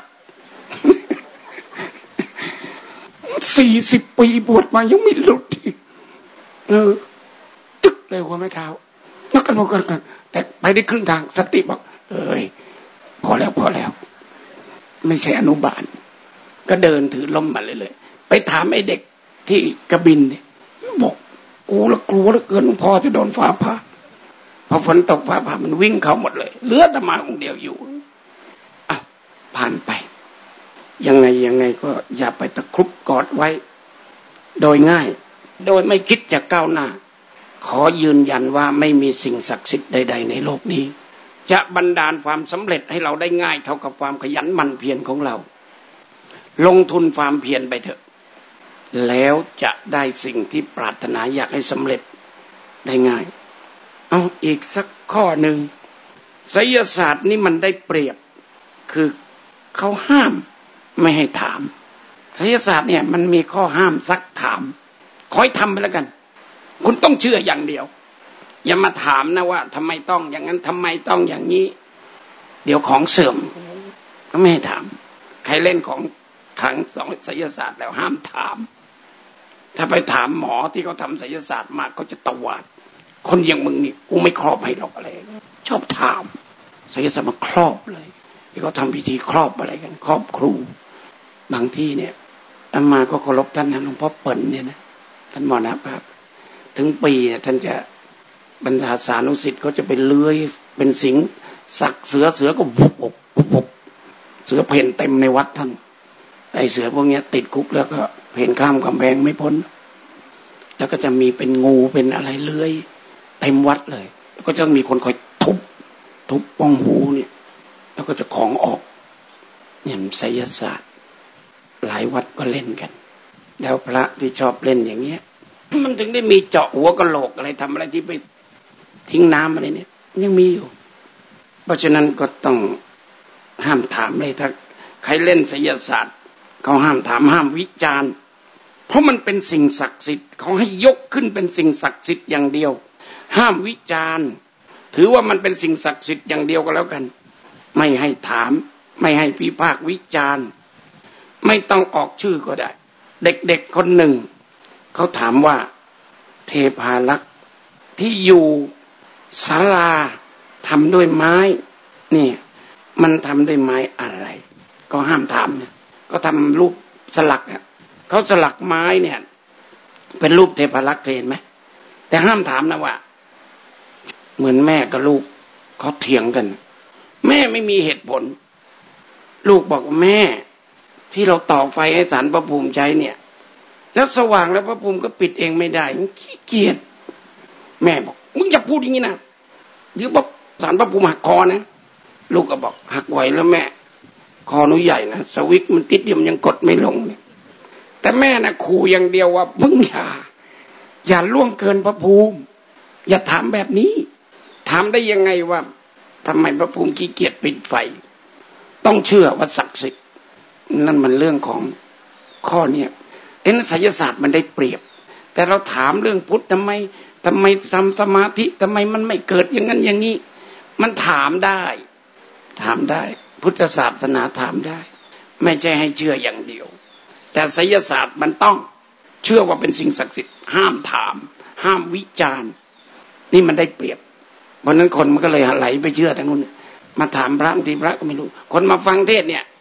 สี่สิบปีบวชมายังไม่หลุดอีกเออตึกเลยหัวแม่เท้านักกันบอกกันแต่ไปได้ครึ่งทางสติบอกเอ้ยพอแล้วพอแล้วไม่ใช่อนุบาลก็เดินถือล้มมาเลยเลยไปถามไอ้เด็กที่กระบินเนี่ยบอกกูละกลัวเหลือเกินพอจะโดนฟ้าผ่าพอฝนตกฟ้าผ่ามันวิ่งเข้าหมดเลยเหลือแต่มาองค์เดียวอยู่อ่ะผ่านไปยังไงยังไงก็อย่าไปตะครุบกอดไว้โดยง่ายโดยไม่คิดจะก้าวหน้าขอยืนยันว่าไม่มีสิ่งศักดิ์สิทธิ์ใดๆในโลกนี้จะบันดาลความสำเร็จให้เราได้ง่ายเท่ากับความขยันหมั่นเพียรของเราลงทุนความเพียรไปเถอะแล้วจะได้สิ่งที่ปรารถนาอยากให้สำเร็จได้ง่ายเอาอีกสักข้อหนึ่งไสยศาสตร์นี่มันได้เปรียบคือเขาห้ามไม่ให้ถามไสยศาสตร์เนี่ยมันมีข้อห้ามซักถามขอให้ทำไปแล้วกันคุณต้องเชื่ออย่างเดียวอย่ามาถามนะว่าทำไมต้องอย่างนั้นทำไมต้องอย่างนี้เดี๋ยวของเสื่อมก็ไม่ให้ถามใครเล่นของทางสองไสยศาสตร์แล้วห้ามถามถ้าไปถามหมอที่เขาทำไสยศาสตร์มาเขาจะตวาดคนอย่างมึงนี่กูไม่ครอบให้หรอกอะไรชอบถามไสยศาสตร์มาครอบเลยที่เขาทำพิธีครอบอะไรกันครอบครูบางที่เนี่ยอามาก็เคารพท่านนะหลวงพ่อเปิ่นเนี่ยนะท่านมรณภาพถึงปีเนี่ยท่านจะบรรดาสานุศิษย์เขาจะไปเลื้อยเป็นสิงสักเสือเสือก็บุบบุบบุบเสือเพ่นเต็มในวัดท่านไอเสือพวกนี้ติดคุกแล้วก็เพ่นข้ามกำแพงไม่พ้นแล้วก็จะมีเป็นงูเป็นอะไรเลื้อยเต็มวัดเลยแล้วก็จะมีคนคอยทุบทุบป้องหูเนี่ยแล้วก็จะของออกเนี่ยไสยศาสตร์หลายวัดก็เล่นกันแล้วพระที่ชอบเล่นอย่างเงี้ยมันถึงได้มีเจาะหัวกะโหลกอะไรทำอะไรที่ไปทิ้งน้ำอะไรเนี่ยยังมีอยู่เพราะฉะนั้นก็ต้องห้ามถามเลยถ้าใครเล่นไสยศาสตร์เขาห้ามถามห้ามวิจารณ์เพราะมันเป็นสิ่งศักดิ์สิทธิ์เขาให้ยกขึ้นเป็นสิ่งศักดิ์สิทธิ์อย่างเดียวห้ามวิจารณ์ถือว่ามันเป็นสิ่งศักดิ์สิทธิ์อย่างเดียวก็แล้วกันไม่ให้ถามไม่ให้วิพากษ์วิจารณ์ไม่ต้องออกชื่อก็ได้เด็กๆคนหนึ่งเขาถามว่าเทพารักษ์ที่อยู่ศาลาทำด้วยไม้นี่มันทำด้วยไม้อะไรก็ห้ามถามเนี่ยก็ทำรูปสลักอ่ะเขาสลักไม้เนี่ยเป็นรูปเทพารักษ์เคยเห็นไหมแต่ห้ามถามนะว่าเหมือนแม่กับลูกเขาเถียงกันแม่ไม่มีเหตุผลลูกบอกว่าแม่ที่เราต่อไฟให้ศาลพระภูมิใช้เนี่ยแล้วสว่างแล้วพระภูมิก็ปิดเองไม่ได้มันขี้เกียจแม่บอกมึงอย่าพูดอย่างนี้นะเดี๋ยวบอกศาลพระภูมิหักคอนะลูกก็บอกหักไหวแล้วแม่คอหนูใหญ่นะสวิตช์มันติดเดียวมันยังกดไม่ลงเนี่ยแต่แม่นะขู่อย่างเดียวว่ามึงอย่าอย่าล่วงเกินพระภูมิอย่าถามแบบนี้ถามได้ยังไงว่าทำไมพระภูมิขี้เกียจปิดไฟต้องเชื่อว่าศักดิ์สิทธิ์นั่นมันเรื่องของข้อเนี้ยเอ็นไสยศาสตร์มันได้เปรียบแต่เราถามเรื่องพุทธทำไมทำไมทำสมาธิทำไมมันไม่เกิดอย่างนั้นอย่างนี้มันถามได้ถามได้พุทธศาสนาถามได้ไม่ใช่ให้เชื่ออย่างเดียวแต่ไสยศาสตร์มันต้องเชื่อว่าเป็นสิ่งศักดิ์สิทธิ์ห้ามถามห้ามวิจารณ์นี่มันได้เปรียบเพราะนั้นคนมันก็เลยไหลไปเชื่อทางนู้นมาถามพระบางทีพระก็ไม่รู้คนมาฟังเทศเนี่ย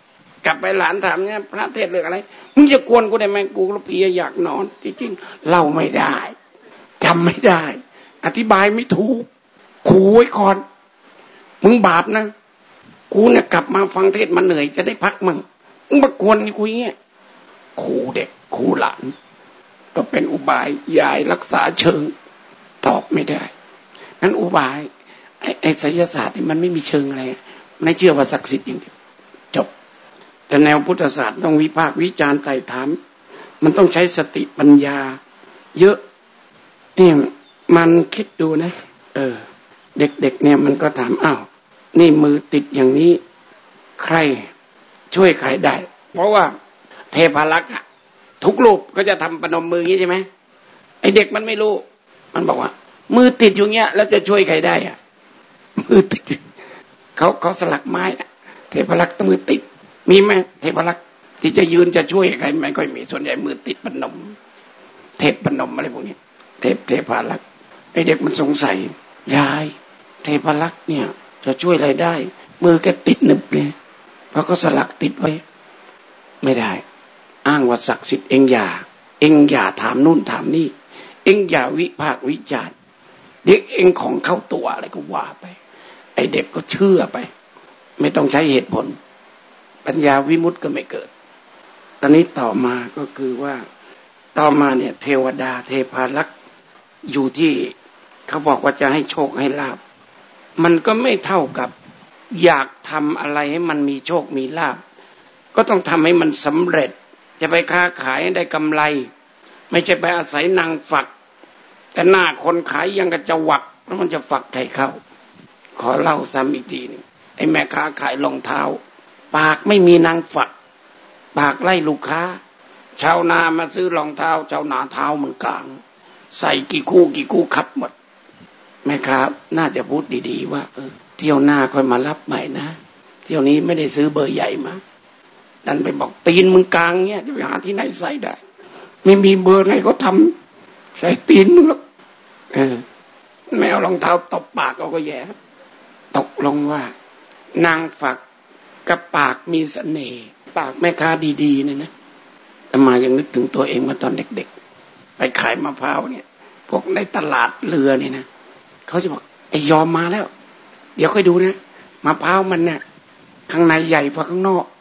กลับไปหลานถามเนี่ยพระเทศเรื่องอะไรมึงจะกวนกูได้ไหมกูก็เพลียอยากนอนจริงๆเล่าไม่ได้จำไม่ได้อธิบายไม่ถูกขู่ไว้ก่อนมึงบาปนะกูเนี่ยกลับมาฟังเทศมันเหนื่อยจะได้พักมึงมึงมากวนกูอย่างเงี้ยขู่เด็กขู่หลานก็เป็นอุบายยายรักษาเชิงตอบไม่ได้งั้นอุบายไอ้ไอ้ไสยศาสตร์นี่มันไม่มีเชิงอะไรไม่เชื่อว่าศักดิ์สิทธิ์อย่างเดียวจบแต่แนวพุทธศาสตร์ต้องวิพากษ์วิจารณ์ไต่ถามมันต้องใช้สติปัญญาเยอะนี่มันคิดดูนะเออเด็กๆเนี่ยมันก็ถามอ้าวนี่มือติดอย่างนี้ใครช่วยใครได้เพราะว่าเทพารักษ์อะทุกรูปก็จะทำประนมมืออย่างนี้ใช่ไหมไอเด็กมันไม่รู้มันบอกว่ามือติดอยู่เงี้ยแล้วจะช่วยใครได้อะมือติดเขาเขาสลักไม้อะเทพารักษ์มือติดมีไหมเทพารักษ์ที่จะยืนจะช่วยใครไม่ค่อยมีส่วนใหญ่มือติดประนมเทพประนมอะไรพวกนี้เทพเทพารักษ์ไอเด็กมันสงสัยยายเทพารักษ์เนี่ยจะช่วยอะไรได้มือแกติดหนึบเลยเพราะเขาสลักติดไว้ไม่ได้อ้างว่าศักดิ์สิทธิ์เองอย่าเองอย่าถามนู่นถามนี่เองอย่าวิพากษ์วิจารณ์เด็กเองของเข้าตัวอะไรก็ว่าไปไอเด็กก็เชื่อไปไม่ต้องใช้เหตุผลปัญญาวิมุตติก็ไม่เกิดตอนนี้ต่อมาก็คือว่าต่อมาเนี่ยเทวดาเทพารักษ์อยู่ที่เขาบอกว่าจะให้โชคให้ลาภมันก็ไม่เท่ากับอยากทำอะไรให้มันมีโชคมีลาภก็ต้องทำให้มันสำเร็จจะไปค้าขายได้กำไรไม่ใช่ไปอาศัยนางฝักแต่หน้าคนขายยังกระจะหวักแล้วมันจะฝักใครเข้าขอเล่าซ้ำอีกทีนึงไอ้แม่ค้าขายรองเท้าปากไม่มีนางฝักปากไล่ลูกค้าชาวนามาซื้อรองเท้าชาวนาเท้ามันกลางใส่กี่คู่กี่คู่คัดหมดแม่ค้าน่าจะพูดดีๆว่าเออเที่ยวหน้าค่อยมารับใหม่นะเที่ยวนี้ไม่ได้ซื้อเบอร์ใหญ่มาดันไปบอกตีนมึงกลางเนี่ยจะไปหาที่ไหนใส่ได้ไม่มีเบอร์ไหนก็ทำใส่ตีนมึงหรอกเออไม่เอารองเท้าตบปากเอาก็แย่ตกลงว่านางฝักกับปากมีเสน่ห์ปากแม่ค้าดีๆเนี่ยนะแต่มายังนึกถึงตัวเองมาตอนเด็กๆไปขายมะพร้าวเนี่ยพวกในตลาดเรือเนี่ยนะเขาจะบอกไอ้ยอมมาแล้วเดี๋ยวค่อยดูนะมะพร้าวมันเนี่ยข้างในใหญ่กว่าข้างนอก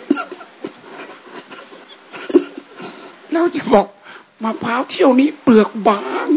เราจะบอกมะพร้าวเที่ยวนี้เปลือกบาง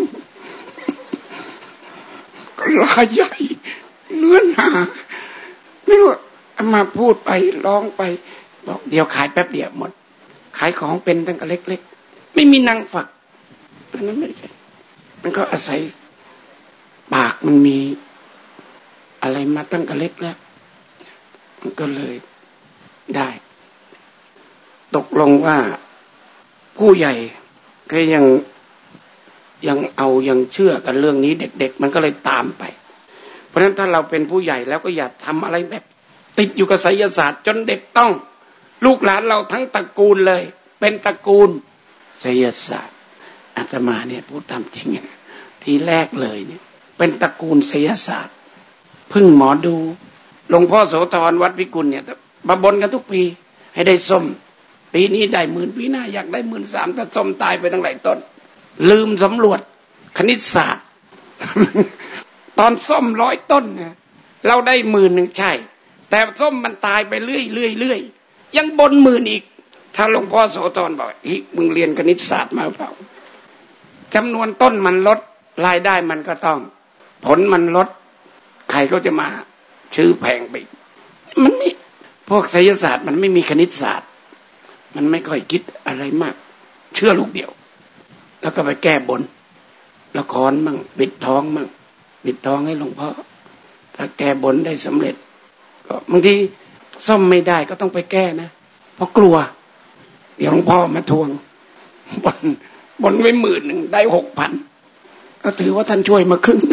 ก็ลายใหญ่เนื้อหนาไม่รู้มาพูดไปร้องไปบอกเดี๋ยวขายแป๊บเดียวหมดขายของเป็นตั้งแต่เล็กๆไม่มีนางฝักเพราะนั้นไม่ใช่มันก็อาศัยปากมันมีอะไรมาตั้งแต่เล็กแล้วมันก็เลยได้ตกลงว่าผู้ใหญ่ก็ยังยังเอายังเชื่อกันเรื่องนี้เด็กๆมันก็เลยตามไปเพราะฉะนั้นถ้าเราเป็นผู้ใหญ่แล้วก็อย่าทำอะไรแบบติดอยู่กับไสยศาสตร์จนเด็กต้องลูกหลานเราทั้งตระกูลเลยเป็นตระกูลไสยศาสตร์อาตมาเนี่ยพูดตามจริงนะทีแรกเลยเนี่ยเป็นตระกูลไสยศาสตร์พึ่งหมอดูหลวงพ่อโสธรวัดพิกุลเนี่ยมาบนกันทุกปีให้ได้ส้มปีนี้ได้หมื่นปีหน้าอยากได้หมื่นสามแต่ส้มตายไปตั้งหลายต้นลืมสำรวจคณิตศาสตร์ ตอนส้มร้อยต้นเนี่ยเราได้หมื่นหนึ่งใช่แต่ส้มมันตายไปเรื่อยเรื่อยเรื่อยยังบนหมื่นอีกถ้าหลวงพ่อโสธรบอกเฮ้ยมึงเรียนคณิตศาสตร์มาเปล่าจำนวนต้นมันลดรายได้มันก็ต้องผลมันลดใครก็จะมาชื่อแพงไปมันไม่พวกไสยศาสตร์มันไม่มีคณิตศาสตร์มันไม่ค่อยคิดอะไรมากเชื่อลูกเดียวแล้วก็ไปแก้บนละครมั่งปิดท้องมั่งปิดท้องให้หลวงพ่อถ้าแก้บนได้สำเร็จก็บางทีซ่อมไม่ได้ก็ต้องไปแก้นะเพราะกลัวเดี๋ยวหลวงพ่อมาทวงบนบนไว้หมื่นหนึ่งได้หกพันก็ถือว่าท่านช่วยมาครึ่ง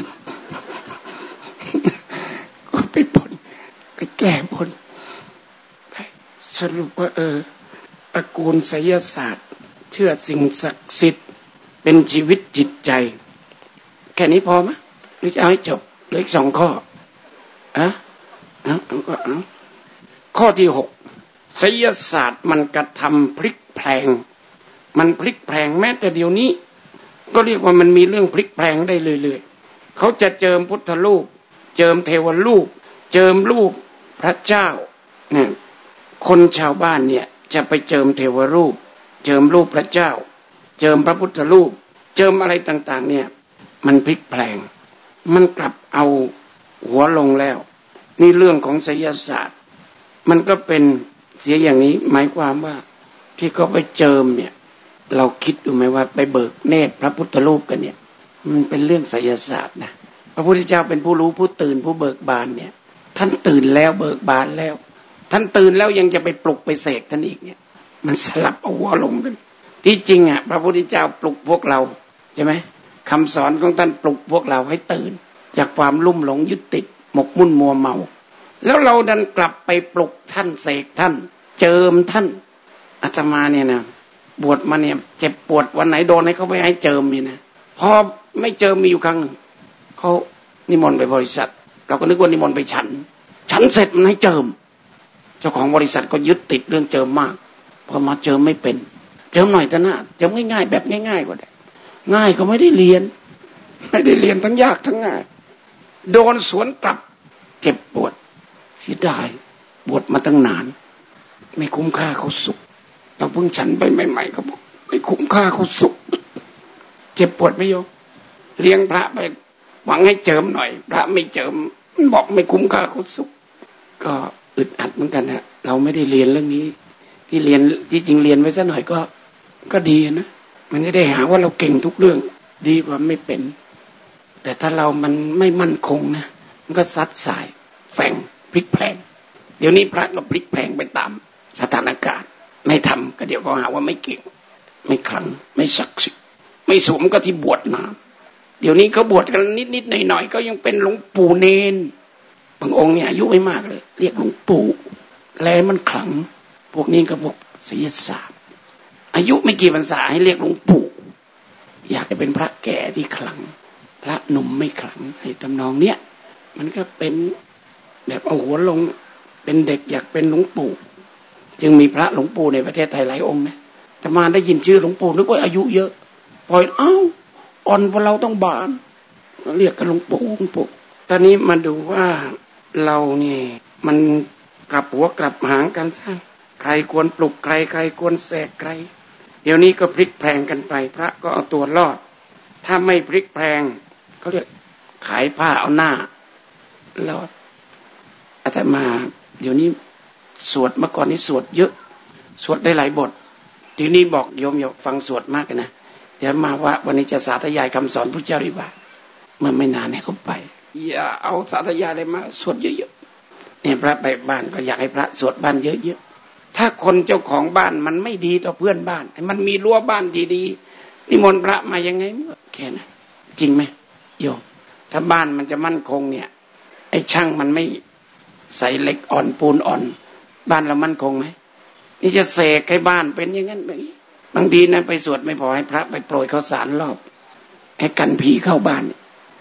ก็ไปบนไปแก้บนสรุปว่าเออตระกูลไสยศาสตร์เชื่อสิ่งศักดิ์สิทธิ์เป็นชีวิตจิตใจแค่นี้พอไหมหรือจะเอาให้จบเหลืออีกสองข้ออ่ะอ่ะก็อ่ะข้อที่หกไสยศาสตร์มันกระทำพลิกแพลงมันพลิกแพลงแม้แต่เดี๋ยวนี้ก็เรียกว่ามันมีเรื่องพลิกแพลงได้เรื่อยๆเขาจะเจิมพุทธรูปเจิมเทวรูปเจิมรูปพระเจ้าเนี่ยคนชาวบ้านเนี่ยจะไปเจิมเทวรูปเจิมรูปพระเจ้าเจิมพระพุทธรูปเจิมอะไรต่างๆเนี่ยมันพลิกแพลงมันกลับเอาหัวลงแล้วนี่เรื่องของไสยศาสตร์มันก็เป็นเสียอย่างนี้หมายความว่าที่เขาไปเจิมเนี่ยเราคิดดูไหมว่าไปเบิกเนตรพระพุทธรูปกันเนี่ยมันเป็นเรื่องไสยศาสตร์นะพระพุทธเจ้าเป็นผู้รู้ผู้ตื่นผู้เบิกบานเนี่ยท่านตื่นแล้วเบิกบานแล้วท่านตื่นแล้วยังจะไปปลุกไปเสกท่านอีกเนี่ยมันสลับเอาหัวลงกันที่จริงอ่ะพระพุทธเจ้าปลุกพวกเราใช่ไหมคำสอนของท่านปลุกพวกเราให้ตื่นจากความลุ่มหลงยึดติดหมกมุ่นมัวเมาแล้วเราดันกลับไปปลุกท่านเสกท่านเจิมท่านอาตมาเนี่ยนะบวชมาเนี่ยเจ็บปวดวันไหนโดนให้เขาไปให้เจิมนี่นะพอไม่เจิมมีอยู่ครั้งหนึ่งเขานิมนต์ไปบริษัทเราก็นึกว่านิมนต์ไปฉันฉันเสร็จมันให้เจิมเจ้าของบริษัทก็ยึดติดเรื่องเจิมมากพอมาเจิมไม่เป็นเจิมหน่อยแต่หน้าเจิมง่ายๆแบบง่ายๆก็ได้ง่ายก็ไม่ได้เรียนไม่ได้เรียนทั้งยากทั้งง่ายโดนสวนกลับเจ็บปวดเสียดายบวชมาตั้งนานไม่คุ้มค่าเขาสุขเราเพิ่งฉันไปใหม่ๆเขาบอกไม่คุ้มค่าเขาสุขเจ็บปวดไหมโยมเลี้ยงพระไปหวังให้เจิมหน่อยพระไม่เจิมบอกไม่คุ้มค่าเขาสุขก็อึดอัดเหมือนกันฮะเราไม่ได้เรียนเรื่องนี้ที่เรียนที่จริงเรียนไว้ซะหน่อยก็ก็ดีนะมันไม่ได้หาว่าเราเก่งทุกเรื่องดีกว่าไม่เป็นแต่ถ้าเรามันไม่มั่นคงนะมันก็ซัดสายแฝงพลิกแพลงเดี๋ยวนี้พระก็พลิกแพลงไปตามสถานการณ์ไม่ทำก็เดี๋ยวก็หาว่าไม่เก่งไม่ขลังไม่ศักดิ์สิทธิ์ไม่สมก็ที่บวชมาเดี๋ยวนี้เขาบวชกันนิดๆหน่อยๆก็ยังเป็นหลวงปู่เนนบางองค์เนี่ยอายุไม่มากเลยเรียกหลวงปู่แลมันขลังพวกนี้ก็บอกไสยศาสตร์อายุไม่กี่พรรษาให้เรียกหลวงปู่อยากจะเป็นพระแก่ที่ขลังพระหนุ่มไม่ขลังไอ้ทำนองเนี้ยมันก็เป็นแบบเอาหัวลงเป็นเด็กอยากเป็นหลวงปู่จึงมีพระหลวงปู่ในประเทศไทยหลายองค์นะแต่มาได้ยินชื่อหลวงปู่นึกว่าอายุเยอะปล่อยเอ้าอ่อนพวกเราต้องบานเรียกกันหลวงปู่หลวงปู่ตอนนี้มาดูว่าเราเนี่ยมันกลับหัวกลับหางกันซะใครควรปลุกใครใครควรแสกใครเดี๋ยวนี้ก็พลิกแพลงกันไปพระก็เอาตัวรอดถ้าไม่พลิกแพลงเขาเรียกขายผ้าเอาหน้ารอดอาตมาเดี๋ยวนี้สวดเมื่อก่อนนี้สวดเยอะสวดได้หลายบทเดี๋ยวนี้บอกโยมอย่าฟังสวดมากนะเดี๋ยวมาว่าวันนี้จะสาธยายคำสอนพุทธเจ้าดีกว่าเมื่อไม่นานให้เขาไปอย่าเอาสาธยายอะไรมาสวดเยอะๆเนี่ยพระไปบ้านก็อยากให้พระสวดบ้านเยอะๆถ้าคนเจ้าของบ้านมันไม่ดีต่อเพื่อนบ้านมันมีรั้วบ้านดีๆนิมนต์พระมายังไงแค่นั้นจริงไหมโยมถ้าบ้านมันจะมั่นคงเนี่ยไอ้ช่างมันไม่ใส่เหล็กอ่อนปูนอ่อนบ้านเรามั่นคงไหมนี่จะเสกให้บ้านเป็นอย่างนั้นแบบนี้บางทีนะไปสวดไม่พอให้พระไปโปรยข้าวสารรอบให้กันผีเข้าบ้าน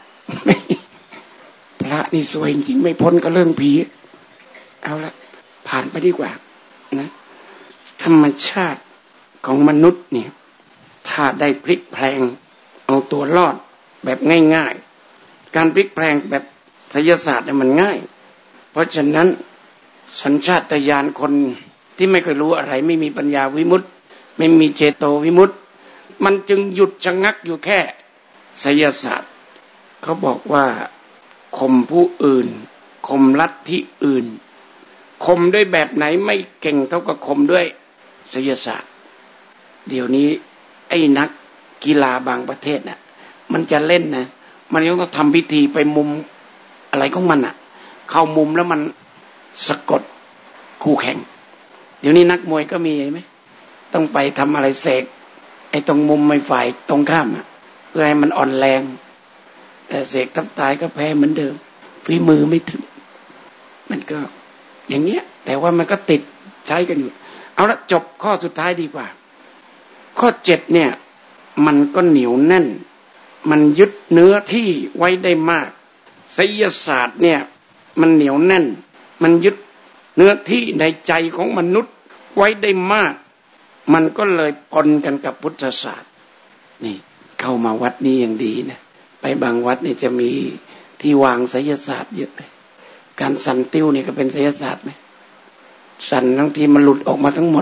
พระนี่สวยจริงไม่พ้นกับเรื่องผีเอาละผ่านไปดีกว่านะธรรมชาติของมนุษย์เนี่ยถ้าได้พลิกแพลงเอาตัวรอดแบบง่ายๆการพลิกแพลงแบบไสยศาสตร์เนี่ยมันง่ายเพราะฉะนั้นสัญชาตญาณคนที่ไม่เคยรู้อะไรไม่มีปัญญาวิมุตติไม่มีเจโตวิมุตติมันจึงหยุดชะงักอยู่แค่ไสยศาสตร์เขาบอกว่าข่มผู้อื่นข่มลัทธิอื่นข่มด้วยแบบไหนไม่เก่งเท่ากับข่มด้วยไสยศาสตร์เดี๋ยวนี้ไอ้นักกีฬาบางประเทศน่ะมันจะเล่นนะมันยังต้องทำพิธีไปมุมอะไรของมันอ่ะเข้ามุมแล้วมันสะกดคู่แข่งเดี๋ยวนี้นักมวยก็มีไหมต้องไปทำอะไรเสกไอ้ตรงมุมไม่ฝ่ายตรงข้ามอ่ะเพื่อให้มันอ่อนแรงแต่เสกทับตายก็แพ้เหมือนเดิมฝีมือไม่ถึงมันก็อย่างเงี้ยแต่ว่ามันก็ติดใช้กันอยู่เอาละจบข้อสุดท้ายดีกว่าข้อเจ็ดเนี่ยมันก็เหนียวแน่นมันยึดเนื้อที่ไว้ได้มากไสยศาสตร์เนี่ยมันเหนียวแน่นมันยึดเนื้อที่ในใจของมนุษย์ไว้ได้มากมันก็เลยปนกันกับพุทธศาสตร์นี่เข้ามาวัดนี้ยังดีนะไปบางวัดนี่จะมีที่วางไสยศาสตร์เยอะเลยการสั่นติ้วนี่ก็เป็นไสยศาสตร์ไหมสั่นบางทีมันหลุดออกมาทั้งหมด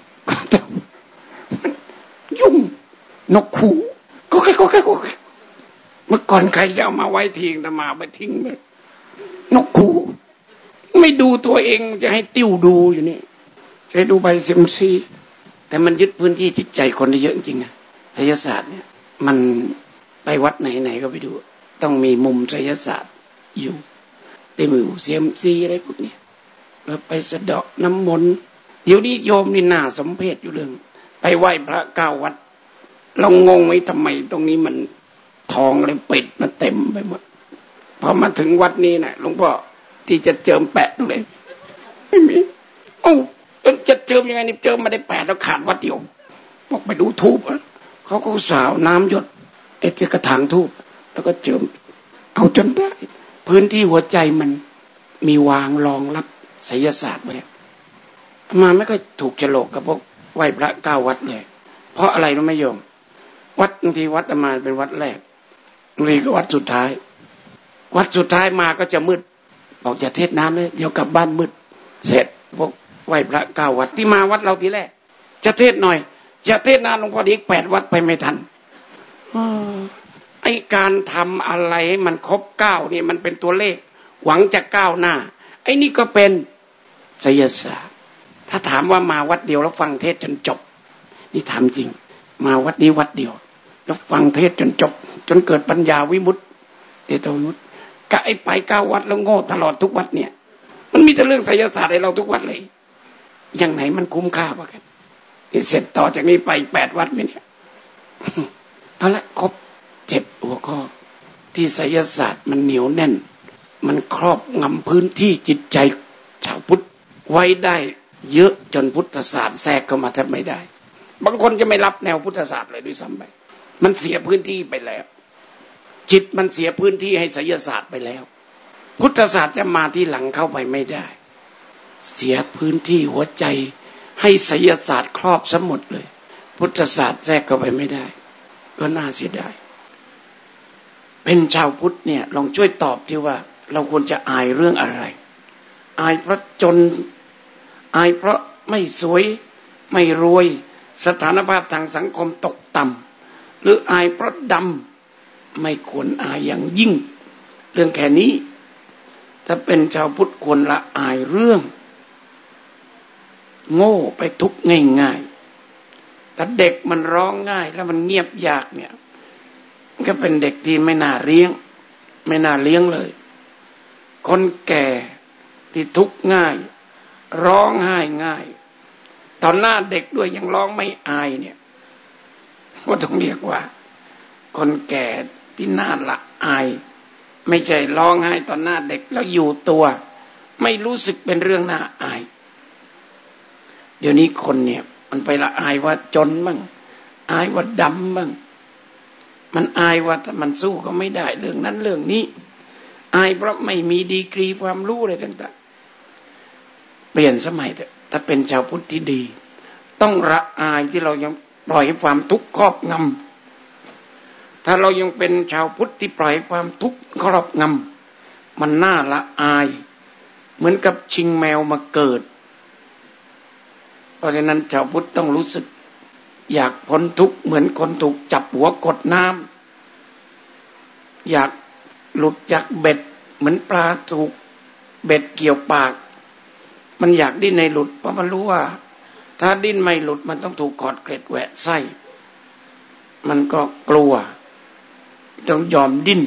ยุ่งนกขู่ก็แค่ก็แค่ก็แค่เมื่อก่อนใครจะเอามาไว้ทิ้งแต่มาไปทิ้งไปนกขู่ไม่ดูตัวเองจะให้ติ้วดูอยู่นี่ให้ดูใบเซมซีแต่มันยึดพื้นที่จิตใจคนได้เยอะจริงๆนะไสยศาสตร์เนี่ยมันไปวัดไหนๆก็ไปดูต้องมีมุมไสยศาสตร์อยู่เต็มอยู่เซมซีอะไรพวกนี้แล้วไปสะเดาะน้ำมนต์เดี๋ยวนี้โยมนี่น่าสมเพชอยู่เรื่องไปไหว้พระเก้าวัดเรางงไหมทำไมตรงนี้มันทองเลยปิดมันเต็มไปหมดพอมาถึงวัดนี้นะหลวงพ่อที่จะเจิมแปะตรงไหนไม่มีโอ้จะเจิมยังไงนี่เจิมมาได้แปดแล้วขาดวัดเดียวบอกไปดูทูบเขาก็สาวน้ำหยดไอ้ที่กระถางทูบแล้วก็เจิมเอาจนได้พื้นที่หัวใจมันมีวางรองรับไสยศาสตร์ไว้มาไม่ค่อยถูกโฉลกกับพวกไหว้พระเก้าวัดเลยเพราะอะไรรู้ไหมโยมวัดบางทีวัดอามาเป็นวัดแรกบางทีก็วัดสุดท้ายวัดสุดท้ายมาก็จะมืดบอกอย่าเทศนานเลยเดี๋ยวกลับบ้านมืดเสร็จพวกไหว้พระเก้าวัดที่มาวัดเราทีแรกจะเทศหน่อยจะเทศนานหลวงพ่ออีกแปดวัดไปไม่ทันไอ้การทำอะไรให้มันครบเก้านี่มันเป็นตัวเลขหวังจะก้าวหน้าไอ้นี่ก็เป็นไสยศาสตร์ถ้าถามว่ามาวัดเดียวแล้วฟังเทศจนจบนี่ถามจริงมาวัดนี้วัดเดียวแล้วฟังเทศจนจบจนเกิดปัญญาวิมุตติเตโตวิมุตติกะไอ้ไปเก้าวัดแล้วโง่ตลอดทุกวัดเนี่ยมันมีแต่เรื่องไสยศาสตร์ให้เราทุกวัดเลยอย่างไหนมันคุ้มค่าป่ะกันนี่เสร็จต่อจากนี้ไปแปดวัดไหมเนี่ยเอาละครบเจ็ดหัวข้อที่ไสยศาสตร์มันเหนียวแน่นมันครอบงำพื้นที่จิตใจชาวพุทธไว้ได้เยอะจนพุทธศาสตร์แทรกเข้ามาแทบไม่ได้บางคนจะไม่รับแนวพุทธศาสตร์เลยด้วยซ้ำไปมันเสียพื้นที่ไปแล้วจิตมันเสียพื้นที่ให้ไสยศาสตร์ไปแล้วพุทธศาสตร์จะมาที่หลังเข้าไปไม่ได้เสียพื้นที่หัวใจให้ไสยศาสตร์ครอบซะหมดเลยพุทธศาสตร์แทรกเข้าไปไม่ได้ก็น่าเสียดายเป็นชาวพุทธเนี่ยลองช่วยตอบทีว่าเราควรจะอายเรื่องอะไรอายเพราะจนอายเพราะไม่สวยไม่รวยสถานภาพทางสังคมตกต่ำหรืออายเพราะดำไม่ควรอายอย่างยิ่งเรื่องแค่นี้ถ้าเป็นชาวพุทธควรละอายเรื่องโง่ไปทุกข์ง่ายๆแต่เด็กมันร้องง่ายแล้วมันเงียบยากเนี่ยก็เป็นเด็กที่ไม่น่าเลี้ยงไม่น่าเลี้ยงเลยคนแก่ที่ทุกข์ง่ายร้องไห้ง่ายตอนหน้าเด็กด้วยยังร้องไม่อายเนี่ยก็ต้องเรียกว่าคนแก่ที่น่าละอายไม่ใช่ร้องไห้ตอนหน้าเด็กแล้วอยู่ตัวไม่รู้สึกเป็นเรื่องน่าอายเดี๋ยวนี้คนเนี่ยมันไปละอายว่าจนบ้างอายว่าดำบ้างมันอายว่ามันสู้ก็ไม่ได้เรื่องนั้นเรื่องนี้อายเพราะไม่มีดีกรีความรู้อะไรต่างๆเปลี่ยนสมัยเถอะถ้าเป็นชาวพุทธที่ดีต้องละอายที่เรายังปล่อยให้ความทุกข์ครอบงำถ้าเรายังเป็นชาวพุทธที่ปล่อยความทุกข์ครอบงำมันน่าละอายเหมือนกับชิงแมวมาเกิดเพราะฉะนั้นชาวพุทธต้องรู้สึกอยากพ้นทุกข์เหมือนคนถูกจับหัวกดน้ำอยากหลุดจากเบ็ดเหมือนปลาถูกเบ็ดเกี่ยวปากมันอยากดิ้นในหลุดเพราะมันรู้ว่าถ้าดิ้นไม่หลุดมันต้องถูกขอดเกล็ดแหวะไส้มันก็กลัวต้องยอมดิ้น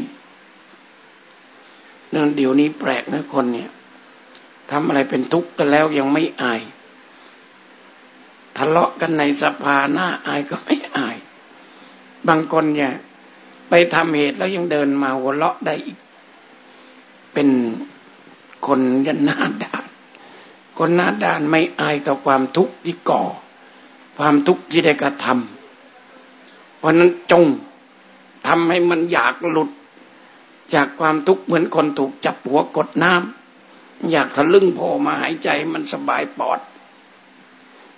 นั่นเดี๋ยวนี้แปลกนะคนเนี่ยทำอะไรเป็นทุกข์กันแล้วยังไม่อายทะเลาะกันในสภาหน้าอายก็ไม่อายบางคนเนี่ยไปทำเหตุแล้วยังเดินมาหัวเราะได้อีกเป็นคนยันหน้าด้านคนหน้าด้านไม่อายต่อความทุกข์ที่ก่อความทุกข์ที่ได้กระทำเพราะนั้นจงทำให้มันอยากหลุดจากความทุกข์เหมือนคนถูกจับหัวกดน้ำอยากทะลึ่งโผล่มาหายใจมันสบายปอด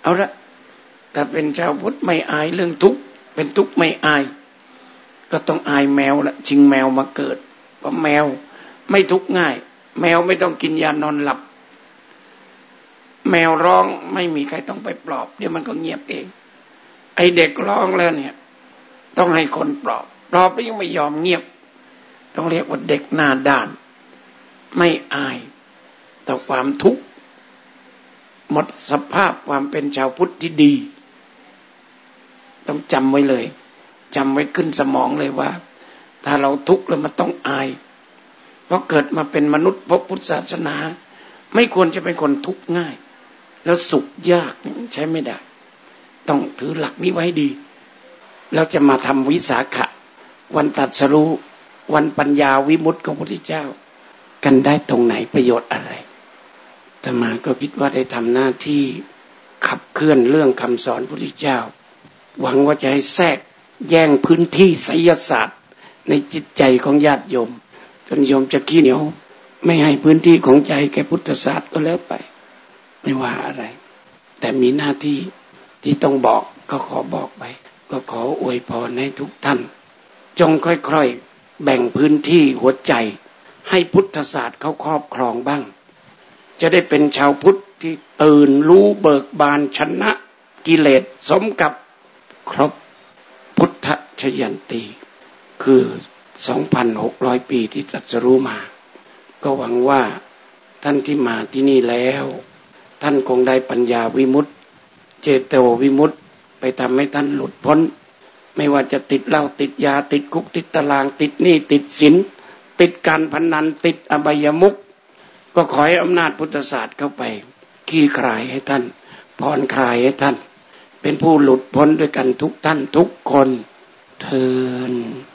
เอาละถ้าเป็นชาวพุทธไม่อายเรื่องทุกข์เป็นทุกข์ไม่อายก็ต้องอายแมวละชิงแมวมาเกิดเพราะแมวไม่ทุกข์ง่ายแมวไม่ต้องกินยานอนหลับแมวร้องไม่มีใครต้องไปปลอบเดี๋ยวมันก็เงียบเองไอเด็กร้องแล้วเนี่ยต้องให้คนปลอบปลอบแล้วยังไม่ยอมเงียบต้องเรียกว่าเด็กหน้าด้านไม่อายต่อความทุกข์หมดสภาพความเป็นชาวพุทธที่ดีต้องจำไว้เลยจำไว้ขึ้นสมองเลยว่าถ้าเราทุกข์แล้วมันต้องอายเพราะเกิดมาเป็นมนุษย์พบพุทธศาสนาไม่ควรจะเป็นคนทุกข์ง่ายแล้วสุขยากใช้ไม่ได้ต้องถือหลักนี้ไว้ดีแล้วจะมาทำวิสาขะวันตรัสรู้วันปัญญาวิมุตติของพระพุทธเจ้ากันได้ตรงไหนประโยชน์อะไรอาตมาก็คิดว่าได้ทำหน้าที่ขับเคลื่อนเรื่องคำสอนพระพุทธเจ้าหวังว่าจะให้แทรกแย่งพื้นที่ไสยศาสตร์ในจิตใจของญาติโยมจนโยมจะขี้เหนียวไม่ให้พื้นที่ของใจแก่พุทธศาสตร์ก็แล้วไปไม่ว่าอะไรแต่มีหน้าที่ที่ต้องบอกก็ขอบอกไปก็ขออวยพรให้ทุกท่านจงค่อยๆแบ่งพื้นที่หัวใจให้พุทธศาสตร์เขาครอบครองบ้างจะได้เป็นชาวพุทธที่ตื่นรู้เบิกบานชนะกิเลสสมกับครบพุทธชยันตีคือ สองพันหกร้อย ปีที่ตรัสรู้มาก็หวังว่าท่านที่มาที่นี่แล้วท่านคงได้ปัญญาวิมุตติเจโตวิมุตติไปทำให้ท่านหลุดพ้นไม่ว่าจะติดเหล้าติดยาติดคุกติดตารางติดหนี้ติดสินติดการพนันติดอบายมุขก็ขอให้อำนาจพุทธศาสตร์เข้าไปขี้คลายให้ท่านผ่อนคลายให้ท่านเป็นผู้หลุดพ้นด้วยกันทุกท่านทุกคนเทอญ